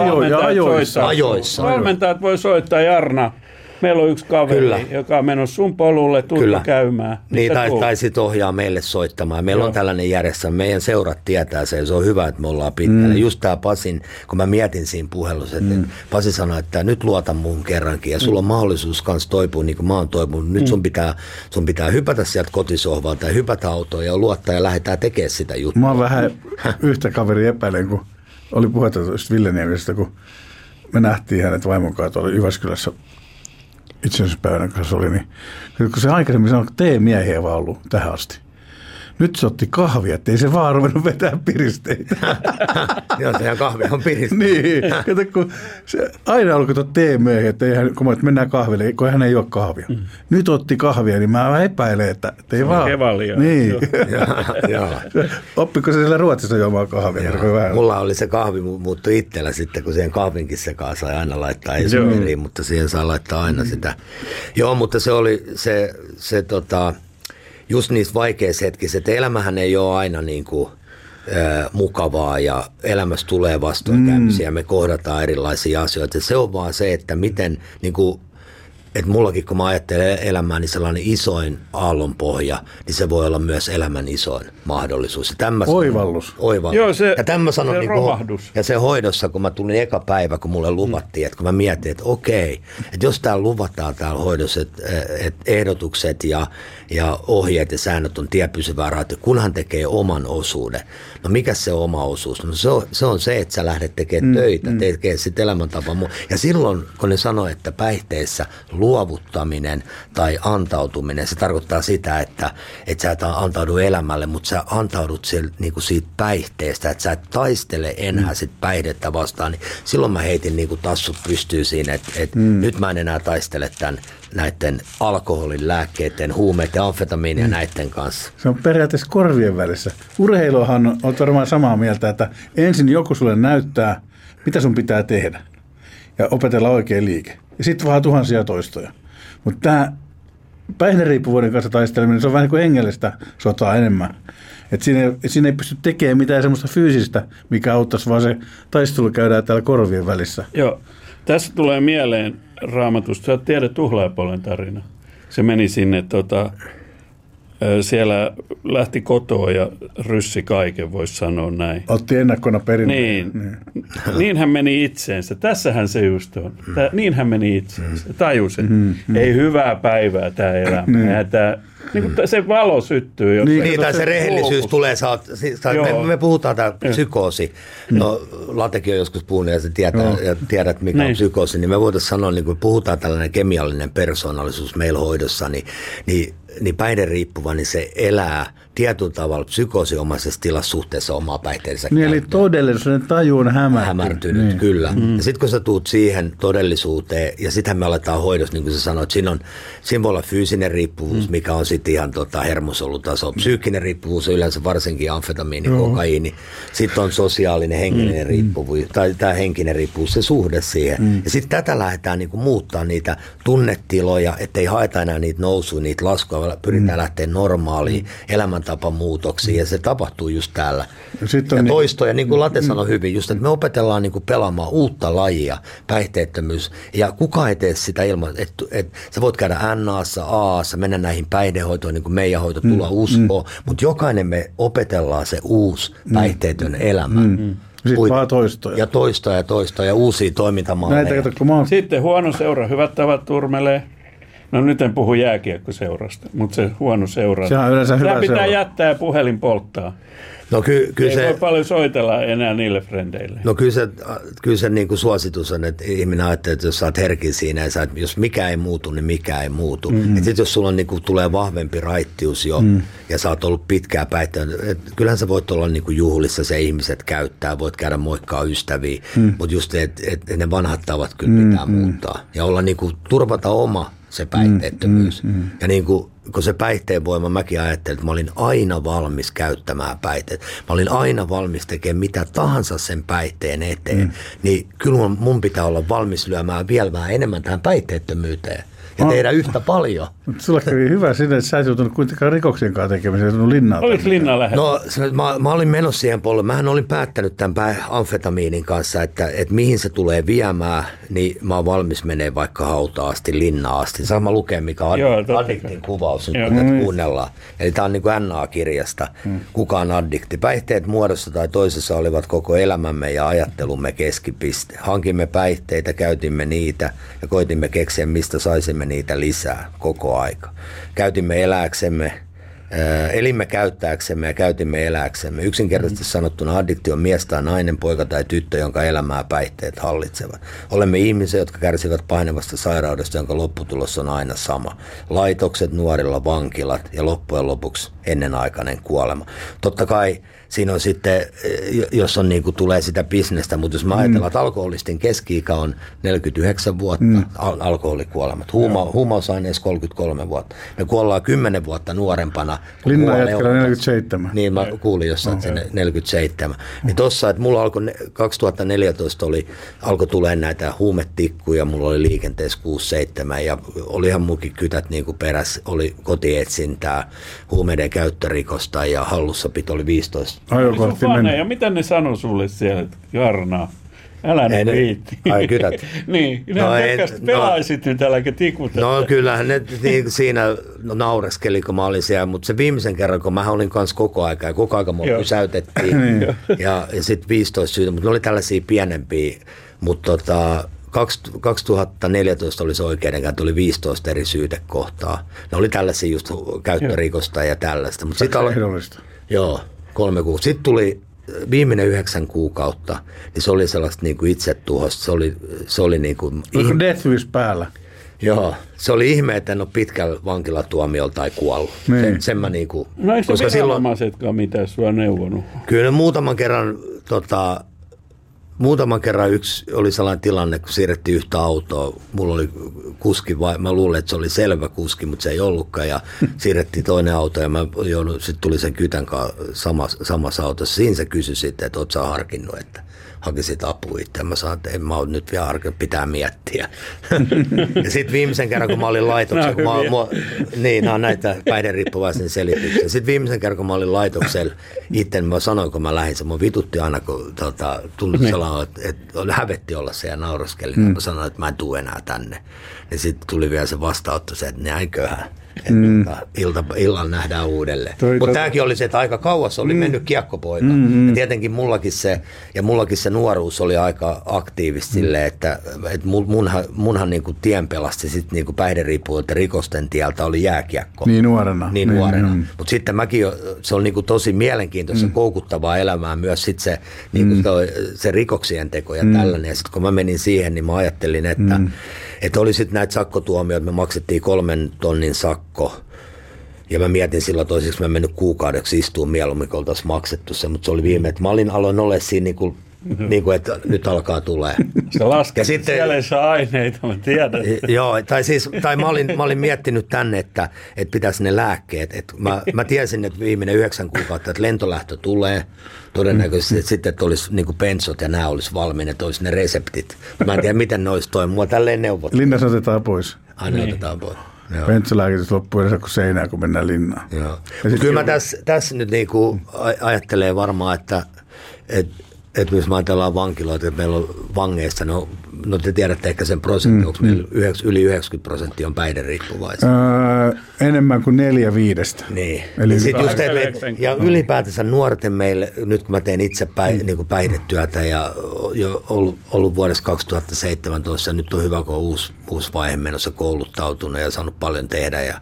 Ajoissa. Valmentajat voi soittaa, Jarna. Meillä on yksi kaveri, joka on menossa sun polulle, tulta käymään. Niin, tai sitten ohjaa meille soittamaan. Meillä on tällainen järjestelmä. Meidän seurat tietää se, ja se on hyvä, että me ollaan pitkällä. Just tämä Pasin, kun mä mietin siinä puhelussa, että Pasi sanoi, että nyt luota muun kerrankin, ja sulla on mahdollisuus kanssa toipua niin kuin mä oon toipunut. Nyt sun pitää hypätä sieltä kotisohvalta ja hypätä autoon ja luottaa ja lähdetään tekemään sitä juttua. Mä oon vähän yhtä kaveri epäilen, kun oli puhetta Villeniemestä, kun me nähtiin hänet vaimon kanssa tuolla Jyväskylässä itsenäisyyspäivänä kanssa oli, niin kun se aikaisemmin sanoi, että tee-miehiä vaan ollut tähän asti. Nyt se otti kahvia, ettei se vaan ruvennut vetää piristeitä. Joo, teidän kahvi on piristeitä. Niin, kato, kun se aina alkoi tuo tee-miehiä, että mennään kahville, kun hän ei juo kahvia. Nyt otti kahvia, niin mä epäilen, että ei vaan. Kevalia. Niin. Oppiko se siellä Ruotsissa juomaan kahvia? Mulla oli se kahvi, mutta itsellä sitten, kun siihen kahvinkin sekaan sai aina laittaa, ei sumeriin, mutta siihen saa laittaa aina sitä. Joo, mutta se oli se just niissä vaikeissa hetkissä, että elämähän ei ole aina niin kuin mukavaa ja elämässä tulee vastoinkäymisiä ja me kohdataan erilaisia asioita. Se on vaan se, että miten niin kuin että mullakin kun mä ajattelen elämää, niin sellainen isoin aallonpohja, niin se voi olla myös elämän isoin mahdollisuus. Oivallus. Joo, se, ja tämän mä sanon, se niin romahdus. ja se hoidossa, kun mä tulin eka päivä, kun mulle luvattiin, että kun mä mietin, että okei, että jos täällä luvataan täällä hoidossa, että ehdotukset ja ohjeet ja säännöt on tie pysyvää rahoittaa, kunhan tekee oman osuuden. No mikä se oma osuus? No se on se, että sä lähdet tekemään töitä, tekee sitten elämäntapa. Ja silloin, kun ne sanoo, että päihteissä luovuttaminen tai antautuminen, se tarkoittaa sitä, että sä et antaudu elämälle, mutta sä antaudut niinku siitä päihteestä, että sä et taistele enää sit päihdettä vastaan. Niin silloin mä heitin niinku tassut pystyyn siinä, että nyt mä en enää taistele näiden alkoholin, lääkkeiden, huumeiden, amfetamiinin ja näiden kanssa. Se on periaatteessa korvien välissä. Urheiluhan on varmaan samaa mieltä, että ensin joku sulle näyttää, mitä sun pitää tehdä ja opetella oikea liike. Ja sitten vaan tuhansia toistoja. Mutta tämä päihderiippuvuuden kanssa taisteleminen, se on vähän niin kuin hengellistä sotaa enemmän. Et siinä ei pysty tekemään mitään semmoista fyysistä, mikä auttaisi, vaan se taistelu käydään täällä korvien välissä. Joo, tässä tulee mieleen Raamatusta. Sä tiedät Tuhlaajapolen tarina. Se meni sinne, siellä lähti kotoa ja ryssi kaiken, voisi sanoa näin. Otti ennakkona perinne. Niin hän meni itseensä. Tässähän se just on. Niin hän meni itseensä. Tajusi. Ei hyvää päivää tämä elämä. Se valo syttyy. Niin, tai se rehellisyys tulee. Me puhutaan tämä psykoosi. No, Latekin on joskus puhunut ja se tiedät, mikä on psykoosi. Niin me voitaisiin sanoa, niin kun puhutaan tällainen kemiallinen persoonallisuus meillä hoidossa, niin päihderiippuva, niin se elää tietyllä tavalla psykoosiomaisessa tilassa suhteessa omaa päihteensä. Niin, eli todellisuuden taju on hämärtynyt. Niin. Kyllä. Ja sitten kun sä tuut siihen todellisuuteen, ja sitähän me aletaan hoidossa, niin kuin sä sanoit, siinä voi olla fyysinen riippuvuus, mikä on sitten ihan hermosolutaso. Psyykkinen riippuvuus on yleensä varsinkin amfetamiini, kokaiini. Sitten on sosiaalinen, henkinen riippuvuus, tai tämä henkinen riippuvuus, se suhde siihen. Ja sitten tätä lähdetään niin kuin muuttaa niitä tunnetiloja, ettei haeta enää niitä nousuja, niitä laskuja, pyritään lähteä normaaliin elämäntapamuutoksiin, ja se tapahtuu just täällä. Ja toistoja, niin kuin Late sanoi hyvin, just, että me opetellaan niin kuin pelaamaan uutta lajia, päihteettömyys, ja kukaan ei tee sitä ilman, että sä voit käydä NA:ssa, AA:ssa, mennä näihin päihdehoitoon, niin kuin meidän hoito, tulla uskoon, mutta jokainen me opetellaan se uusi päihteetön elämä. Sitten vaan toistoja. Ja toistoja ja uusia toimintamalleja. Sitten huono seura, hyvät tavat turmelee. No nyt en puhu jääkiekkoseurasta, mutta se huono seura. Se on yleensä hyvä seura. Pitää jättää ja puhelin polttaa. No ei voi paljon soitella enää niille frendeille. No kyllä se niin kuin suositus on, että ihminen ajattelee, että jos sä oot herkin siinä, ja jos mikä ei muutu, niin mikä ei muutu. Sitten jos sulla on, niin kuin, tulee vahvempi raittius jo, ja sä oot ollut pitkää päihteitä, kyllähän sä voit olla niin kuin juhlissa, se ihmiset käyttää, voit käydä moikkaa ystäviä, mutta just, että ne vanhat tavat kyllä pitää muuttaa. Ja olla niin kuin, turvata oma se päihteettömyys. Ja niin kuin, kun se päihteen voima, mäkin ajattelin, että mä olin aina valmis käyttämään päihteet. Mä olin aina valmis tekemään mitä tahansa sen päihteen eteen. Niin kyllä mun pitää olla valmis lyömään vielä vähän enemmän tähän päihteettömyyteen. Ja tehdä yhtä paljon. Mutta sulla kävi hyvä sinne, että sä et joutunut kuitenkaan rikoksien kanssa tekemiseen, joutunut linnaan. Oliko linnaan lähellä? No mä olin menossa siihen polleen. Mähän olin päättänyt tämän amfetamiinin kanssa, että mihin se tulee viemään, niin mä oon valmis menee vaikka hautaan asti, linnaan asti. Saanko mä lukea, mikä on addiktin kuvaus, nyt kuunnellaan. Eli tää on niin kuin NA-kirjasta. Kuka on addikti? Päihteet muodossa tai toisessa olivat koko elämämme ja ajattelumme keskipiste. Hankimme päihteitä, käytimme niitä ja koitimme keksiä, mistä saisimme niitä lisää koko aika. Käytimme elääksemme, elimme käyttääksemme ja käytimme elääksemme. Yksinkertaisesti sanottuna addikti on mies tai nainen, poika tai tyttö, jonka elämää päihteet hallitsevat. Olemme ihmisiä, jotka kärsivät painavasta sairaudesta, jonka lopputulos on aina sama. Laitokset, nuorilla vankilat ja loppujen lopuksi ennenaikainen kuolema. Totta kai siinä on sitten, jos on niin kuin tulee sitä bisnestä, mutta jos mä ajatellaan, että alkoholistin keski-ikä on 49 vuotta, alkoholikuolemat. Huumausaineessa 33 vuutta. Me kuollaan 10 vuotta nuorempana. Linnan jätkellä 47. Niin, mä kuulin jossain sen 47. Niin tossa, että mulla alkoi 2014 alkoi tulee näitä huumetikkuja, mulla oli liikenteessä 6-7 ja olihan munkin kytät niin kuin perässä, oli kotietsintää, huumeiden käyttörikosta ja hallussapito oli 15. Ja mitä ne sanoi sulle siellä, Jarna? Älä nyt viitti. Ai kytät. Niin, ne pelaisit nyt, äläkä tikuta. No kyllähän ne niin, siinä naureskeli, kun mä olin siellä, mutta se viimeisen kerran, kun mä olin kanssa koko ajan, mua pysäytettiin ja sitten 15 syytä, mutta ne oli tällaisia pienempiä, mutta 2014 oli se oikeudenkäynti, oli 15 eri syytekohtaa. Ne oli tällaisia just käyttörikosta ja tällaista. Mutta joo, 3 kuukautta. Sitten tuli viimeinen 9 kuukautta, niin se oli sellaista niin kuin itsetuhosta. Se oli niin kuin... Death wish päällä. Joo, se oli ihme, että en ole pitkällä vankilatuomiolla tai kuollut. Niin. Sen mä niin kuin... No ei se viranomaisetkaan mitään sua neuvonut. Kyllä muutaman kerran yksi oli sellainen tilanne, kun siirrettiin yhtä autoa. Mulla oli kuski, mä luulen, että se oli selvä kuski, mutta se ei ollutkaan. Ja siirrettiin toinen auto ja sitten tuli sen kytän kanssa samassa autossa. Siinä se kysyi sitten, että oot sä harkinnut, että hakisit apua itse. Mä sanoin, että en mä ole nyt vielä harkinnut, pitää miettiä. Ja sitten viimeisen kerran, kun mä olin laitoksella, niin nämä on näitä päihderiippuvaisen selityksiä. Sitten viimeisen kerran, kun mä olin laitoksella itse, mä sanoin, kun mä lähdin, se mun vitutti aina, kun tuntui sellainen, että hävetti olla se ja nauraskeli. Mä sanoin, että mä en tule enää tänne. Ja sitten tuli vielä se vastaanotto, että näinköhän. Illalla nähdään uudelleen. Mutta tämäkin oli se, että aika kauas oli mennyt kiekkopoika. Ja tietenkin mullakin se nuoruus oli aika aktiivista silleen, että munhan niinku tien pelasti sit niinku päihderiippuvuutta rikosten tieltä oli jääkiekko. Niin nuorena. Mutta sitten se on niinku tosi mielenkiintoista, koukuttavaa elämää myös sit se, niinku se rikoksien teko ja tällainen. Ja sitten kun mä menin siihen, niin mä ajattelin, että oli sitten näitä sakkotuomioita, me maksettiin 3 tonnin sakko. Ja mä mietin silloin toiseksi, mä mennyt kuukaudeksi istuun mieluummin, kun oltaisiin maksettu se, mutta se oli viime, että mä aloin olla siinä niin kuin, että nyt alkaa tulee. Se laskee sielessä aineita, mä tiedän. Joo, tai mä olin miettinyt tänne, että pitäisi ne lääkkeet. Että mä tiesin, että viimeinen 9 kuukautta, että lentolähtö tulee. Todennäköisesti että sitten, että olisi niin kuin pensot ja nämä olisi valmiina, että olisi ne reseptit. Mä en tiedä, miten ne olisi toimia. Mua tälleen neuvottu. Linnassa otetaan pois. Aina otetaan pois. Pentsälääkitys loppuu edessä kuin seinään, kun mennään linnaan. Kyllä mä tässä nyt niinku ajattelee varmaan, että jos me ajatellaan vankiloita, että meillä on vangeista, no te tiedätte ehkä sen prosentti, onko meillä yli 90% on päihderiippuvaisia? Enemmän kuin 4/5. Niin. Eli sit just, ja ylipäätänsä nuorten meille, nyt kun mä teen itse niin kuin päihdetyötä ja jo ollut vuodessa 2017, nyt on hyvä, kun on uusi vaihe menossa kouluttautunut ja saanut paljon tehdä.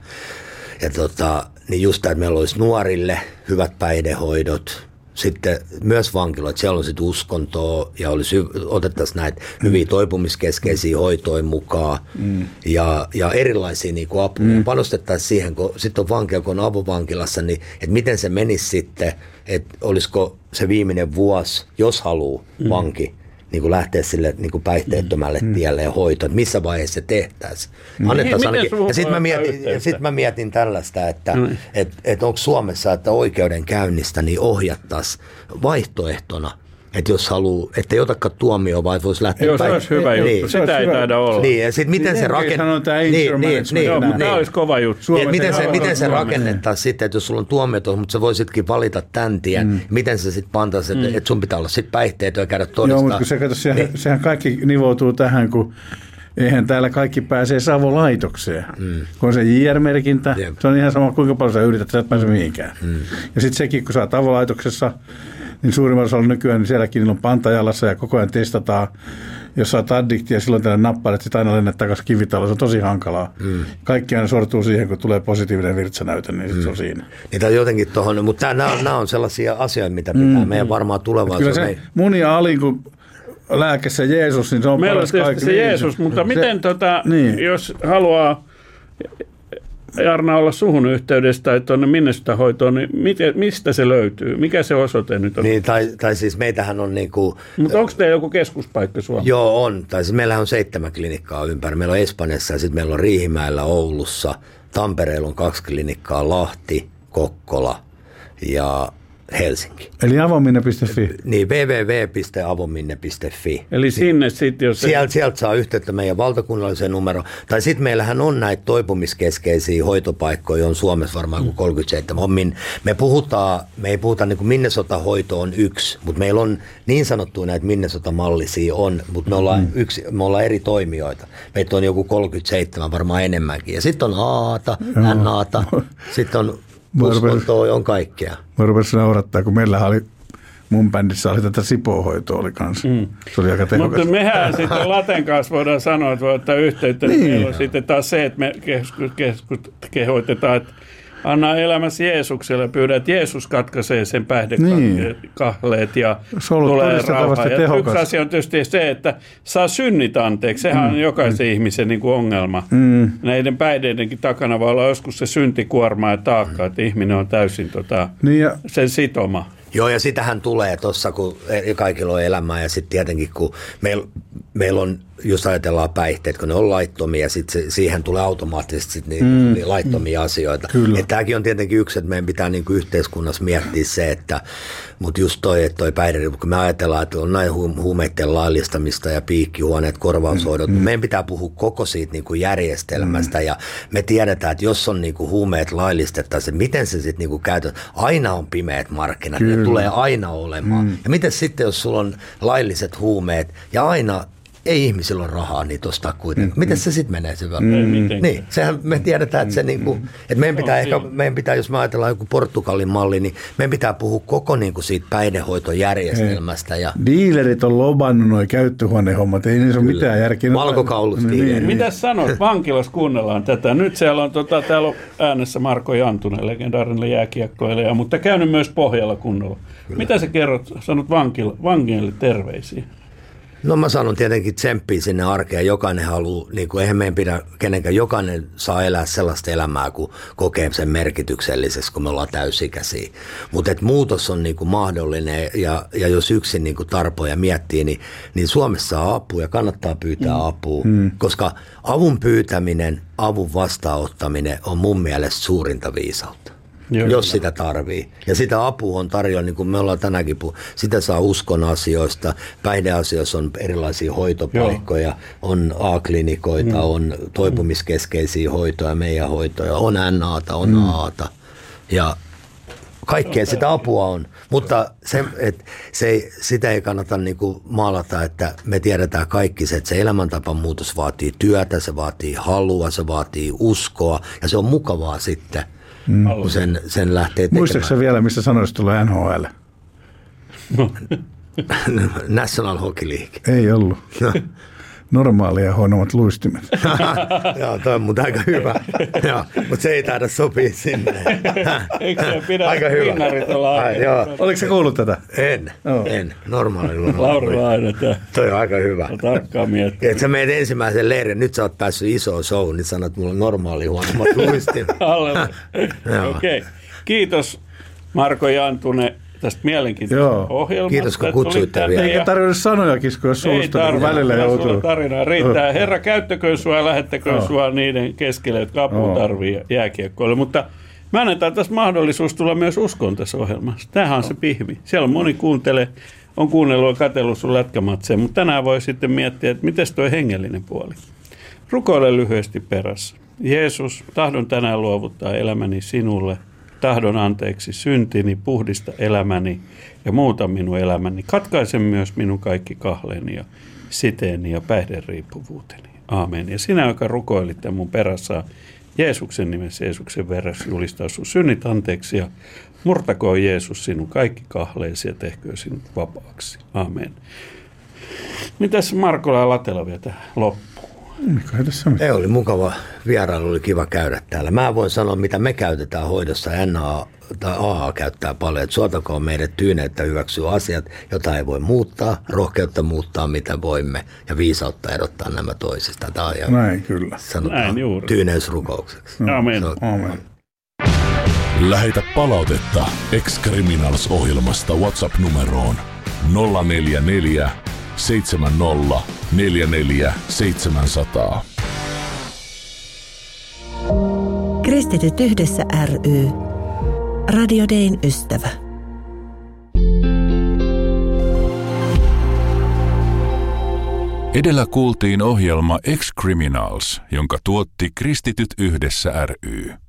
Niin just tämä, että meillä olisi nuorille hyvät päihdehoidot, sitten myös vankiloita, siellä on sitten uskontoa ja otettaisiin näitä hyviä toipumiskeskeisiä hoitoja mukaan ja erilaisia niinku apuja. Panostettaisiin siihen, kun sitten on vankila, kun on avovankilassa, niin että miten se menisi sitten, että olisiko se viimeinen vuosi, jos haluaa vanki, niin kuin lähteä sille niin kuin päihteettömälle tielle ja hoitoon, että missä vaiheessa se tehtäisiin. Ja sitten mä mietin tällaista, että onko Suomessa, että oikeudenkäynnistä niin ohjattaisiin vaihtoehtona, että jos haluaa, ettei otakaan tuomioon, vaan voisi lähteä Joo, se olisi hyvä juttu. Niin. Sitä ei taida olla. Niin, ja sitten miten se rakennetaan. Tämä olisi kova juttu. Miten se rakennetaan sitten, että jos sulla on tuomioita, mutta sä voisitkin valita tämän tien, miten se sitten pantaisi, että sun pitää olla sitten päihteet ja käydä todistaa. Joo, mutta sehän kaikki nivoutuu tähän, kun eihän täällä kaikki pääsee Savo-laitokseen. Kun on se JR-merkintä, se on ihan sama, kuinka paljon sä yrität, sä et pääse mihinkään. Ja sitten sekin, kun sä oot Avo-laitoksessa, niin suurimmalla osalla nykyään niin sielläkin niillä on pantajalassa ja koko ajan testataan. Jos sä oot addikti ja silloin tällä nappailet, sitten aina lennät takaisin kivitaloon. Se on tosi hankalaa. Kaikki aina sortuu siihen, kun tulee positiivinen virtsanäyte, niin sitten se on siinä. Niitä on jotenkin tuohon, mutta nämä on sellaisia asioita, mitä pitää meidän varmaan tulevaisuudessa. Kyllä se mun ja Alin, kun lääke se Jeesus, niin se on meillä paras on kaikki. se Jeesus, mutta miten jos haluaa Jarna olla suhun yhteydessä tai tuonne Minnesota-hoitoon, niin mistä se löytyy? Mikä se osoite nyt on? Niin, tai siis meitähän on niinku... Mutta onko teillä joku keskuspaikka Suomessa? Joo, on. Tai siis meillähän on 7 klinikkaa ympäri. Meillä on Espanjassa ja sitten meillä on Riihimäellä, Oulussa. Tampereella on 2 klinikkaa, Lahti, Kokkola ja Helsinki. Eli avominne.fi. Niin, www.avominne.fi. Eli sinne sitten, jos... Sieltä saa yhteyttä meidän valtakunnalliseen numeroon. Tai sitten meillähän on näitä toipumiskeskeisiä hoitopaikkoja, on Suomessa varmaan kuin 37. Me ei puhuta niin kuin Minnesota-hoito on yksi, mutta meillä on niin sanottuja näitä Minnesota-mallisia on, mutta me ollaan eri toimijoita. Meitä on joku 37 varmaan enemmänkin. Ja sitten on AAta, NAta, sitten on uskontoa, on kaikkea. Mä rupesin naurattaa, kun meillä oli mun bändissä oli tätä sipohoitoa oli kanssa. Se oli aika tehokas. Mutta mehän sitten Laten kanssa voidaan sanoa, että voi ottaa yhteyttä. Niin. Meillä on sitten taas se, että me kehoitetaan, että anna elämäsi Jeesukselle, pyydä, että Jeesus katkaisee sen päihdekahleet ja tulee rauha. Ja yksi asia on tietysti se, että saa synnit anteeksi. Sehän on jokaisen ihmisen niin kuin ongelma. Näiden päihdeidenkin takana voi olla joskus se syntikuorma ja taakka, että ihminen on täysin sen sitoma. Joo, ja sitähän tulee tuossa, kun kaikilla on elämää, ja sitten tietenkin, kun meillä on, jos ajatellaan päihteet, kun ne on laittomia, ja sitten siihen tulee automaattisesti niin laittomia asioita. Tämäkin on tietenkin yksi, että meidän pitää niin kuin yhteiskunnassa miettiä se, että, mutta just toi päihde, kun me ajatellaan, että on näin huumeiden laillistamista ja piikkihuoneet, korvaushoidot, meidän pitää puhua koko siitä niin kuin järjestelmästä, ja me tiedetään, että jos on niin kuin huumeet laillistettaisiin, miten se sitten niin käytetään, aina on pimeät markkinat, ne tulee aina olemaan. Ja miten sitten, jos sulla on lailliset huumeet, ja aina ei ihmisillä ole rahaa niitä ostaa kuitenkaan. Miten se sitten menee syvään? Niin, sehän me tiedetään, että se niinku, että meidän pitää, jos me ajatellaan joku Portugalin malli, niin meidän pitää puhua koko niinku siitä päihdehoitojärjestelmästä. Ja diilerit on lobannut nuo käyttöhuonehommat, ei niissä ole mitään järkeä. Valkokaulusdiilerit. Mitäs sanot? Vankilassa kuunnellaan tätä. Nyt siellä on, täällä on äänessä Marko Jantunen, legendaarinen jääkiekkoilija, mutta käynyt myös Pohjalla kunnolla. Mitä sä sanot vangeille terveisiä? No mä sanon tietenkin tsemppiä sinne arkeen. Jokainen haluaa, niin kuin eihän meidän pidä kenenkään, jokainen saa elää sellaista elämää, kun kokee sen merkitykselliseksi, kun me ollaan täysikäisiä. Mutta muutos on niin kuin mahdollinen ja jos yksin niin kuin tarpoja miettii, niin Suomessa saa apua ja kannattaa pyytää apua, koska avun pyytäminen, avun vastaanottaminen on mun mielestä suurinta viisautta. Jos sitä tarvii. Ja sitä apua on tarjolla, niin kuin me ollaan tänäänkin sitä saa uskon asioista. Päihdeasioissa on erilaisia hoitopaikkoja, on A-klinikoita, on toipumiskeskeisiä hoitoja, meidän hoitoja, on NAta, on AAta. Ja kaikkea sitä apua on. Mutta sitä ei kannata niin kuin maalata, että me tiedetään kaikki se, että se elämäntapamuutos vaatii työtä, se vaatii halua, se vaatii uskoa ja se on mukavaa sitten. Kun sen lähtee tekemään. Muistatko sä vielä, missä sanoisit tulee NHL? National Hockey League. Ei ollut. Normaalia huonommat luistimet. Joo, toi on mutta aika hyvä. Mutta se ei taida sopia sinne. Eikö se pidä pinnarit olla? Oliko se kuullut tätä? En. Normaali. Laurilla aina tämä. Toi on aika hyvä. On tarkkaan miettiä. Et sä menet ensimmäisen leirin, nyt sä oot päässyt isoon showun, niin sanot, että mulla on normaali huonommat luistimet. Okei. Kiitos Marko Jantunen tästä mielenkiintoisesta ohjelmasta. Kiitos, kun kutsuitte vielä. Ei tarvitse sanoja kiskoa suusta, kun välillä joutuu. Tarinaa riittää. Herra, käyttäköön sua ja lähettäköön sua niiden keskelle, jotka apua tarvii jääkiekkoille. Mutta mä annetaan tässä mahdollisuus tulla myös uskoon tässä ohjelmassa. Tämähän on se pihvi. Siellä on moni on kuunnellut ja katsellut sun lätkämatseja, mutta tänään voi sitten miettiä, että miten tuo hengellinen puoli. Rukoile lyhyesti perässä. Jeesus, tahdon tänään luovuttaa elämäni sinulle. Tahdon anteeksi syntini, puhdista elämäni ja muuta minun elämäni. Katkaise myös minun kaikki kahleeni ja siteeni ja päihderiippuvuuteni. Aamen. Ja sinä, joka rukoilit tämän mun perässä, Jeesuksen nimessä, Jeesuksen veressä julistaa sun synnit anteeksi ja murtakoon Jeesus sinun kaikki kahleesi ja tehköön sinut vapaaksi. Aamen. Mitäs Markola ja Latela vielä tähän loppuun? Ei, oli mukava vierailu, oli kiva käydä täällä. Mä voin sanoa, mitä me käytetään hoidossa. NA tai AA käyttää paljon. Että suotakoon meidät tyyneyttä hyväksyä asiat, jota ei voi muuttaa, rohkeutta muuttaa, mitä voimme, ja viisautta erottaa nämä toisistaan. Tämä on näin, kyllä. Sanotaan tyyneysrukoukseksi. Amen. Amen. Lähetä palautetta Ex-Criminals-ohjelmasta WhatsApp-numeroon 044 70 44 700. Kristityt yhdessä ry. Radio Dayn ystävä. Edellä kuultiin ohjelma Ex-Criminals, jonka tuotti Kristityt yhdessä ry.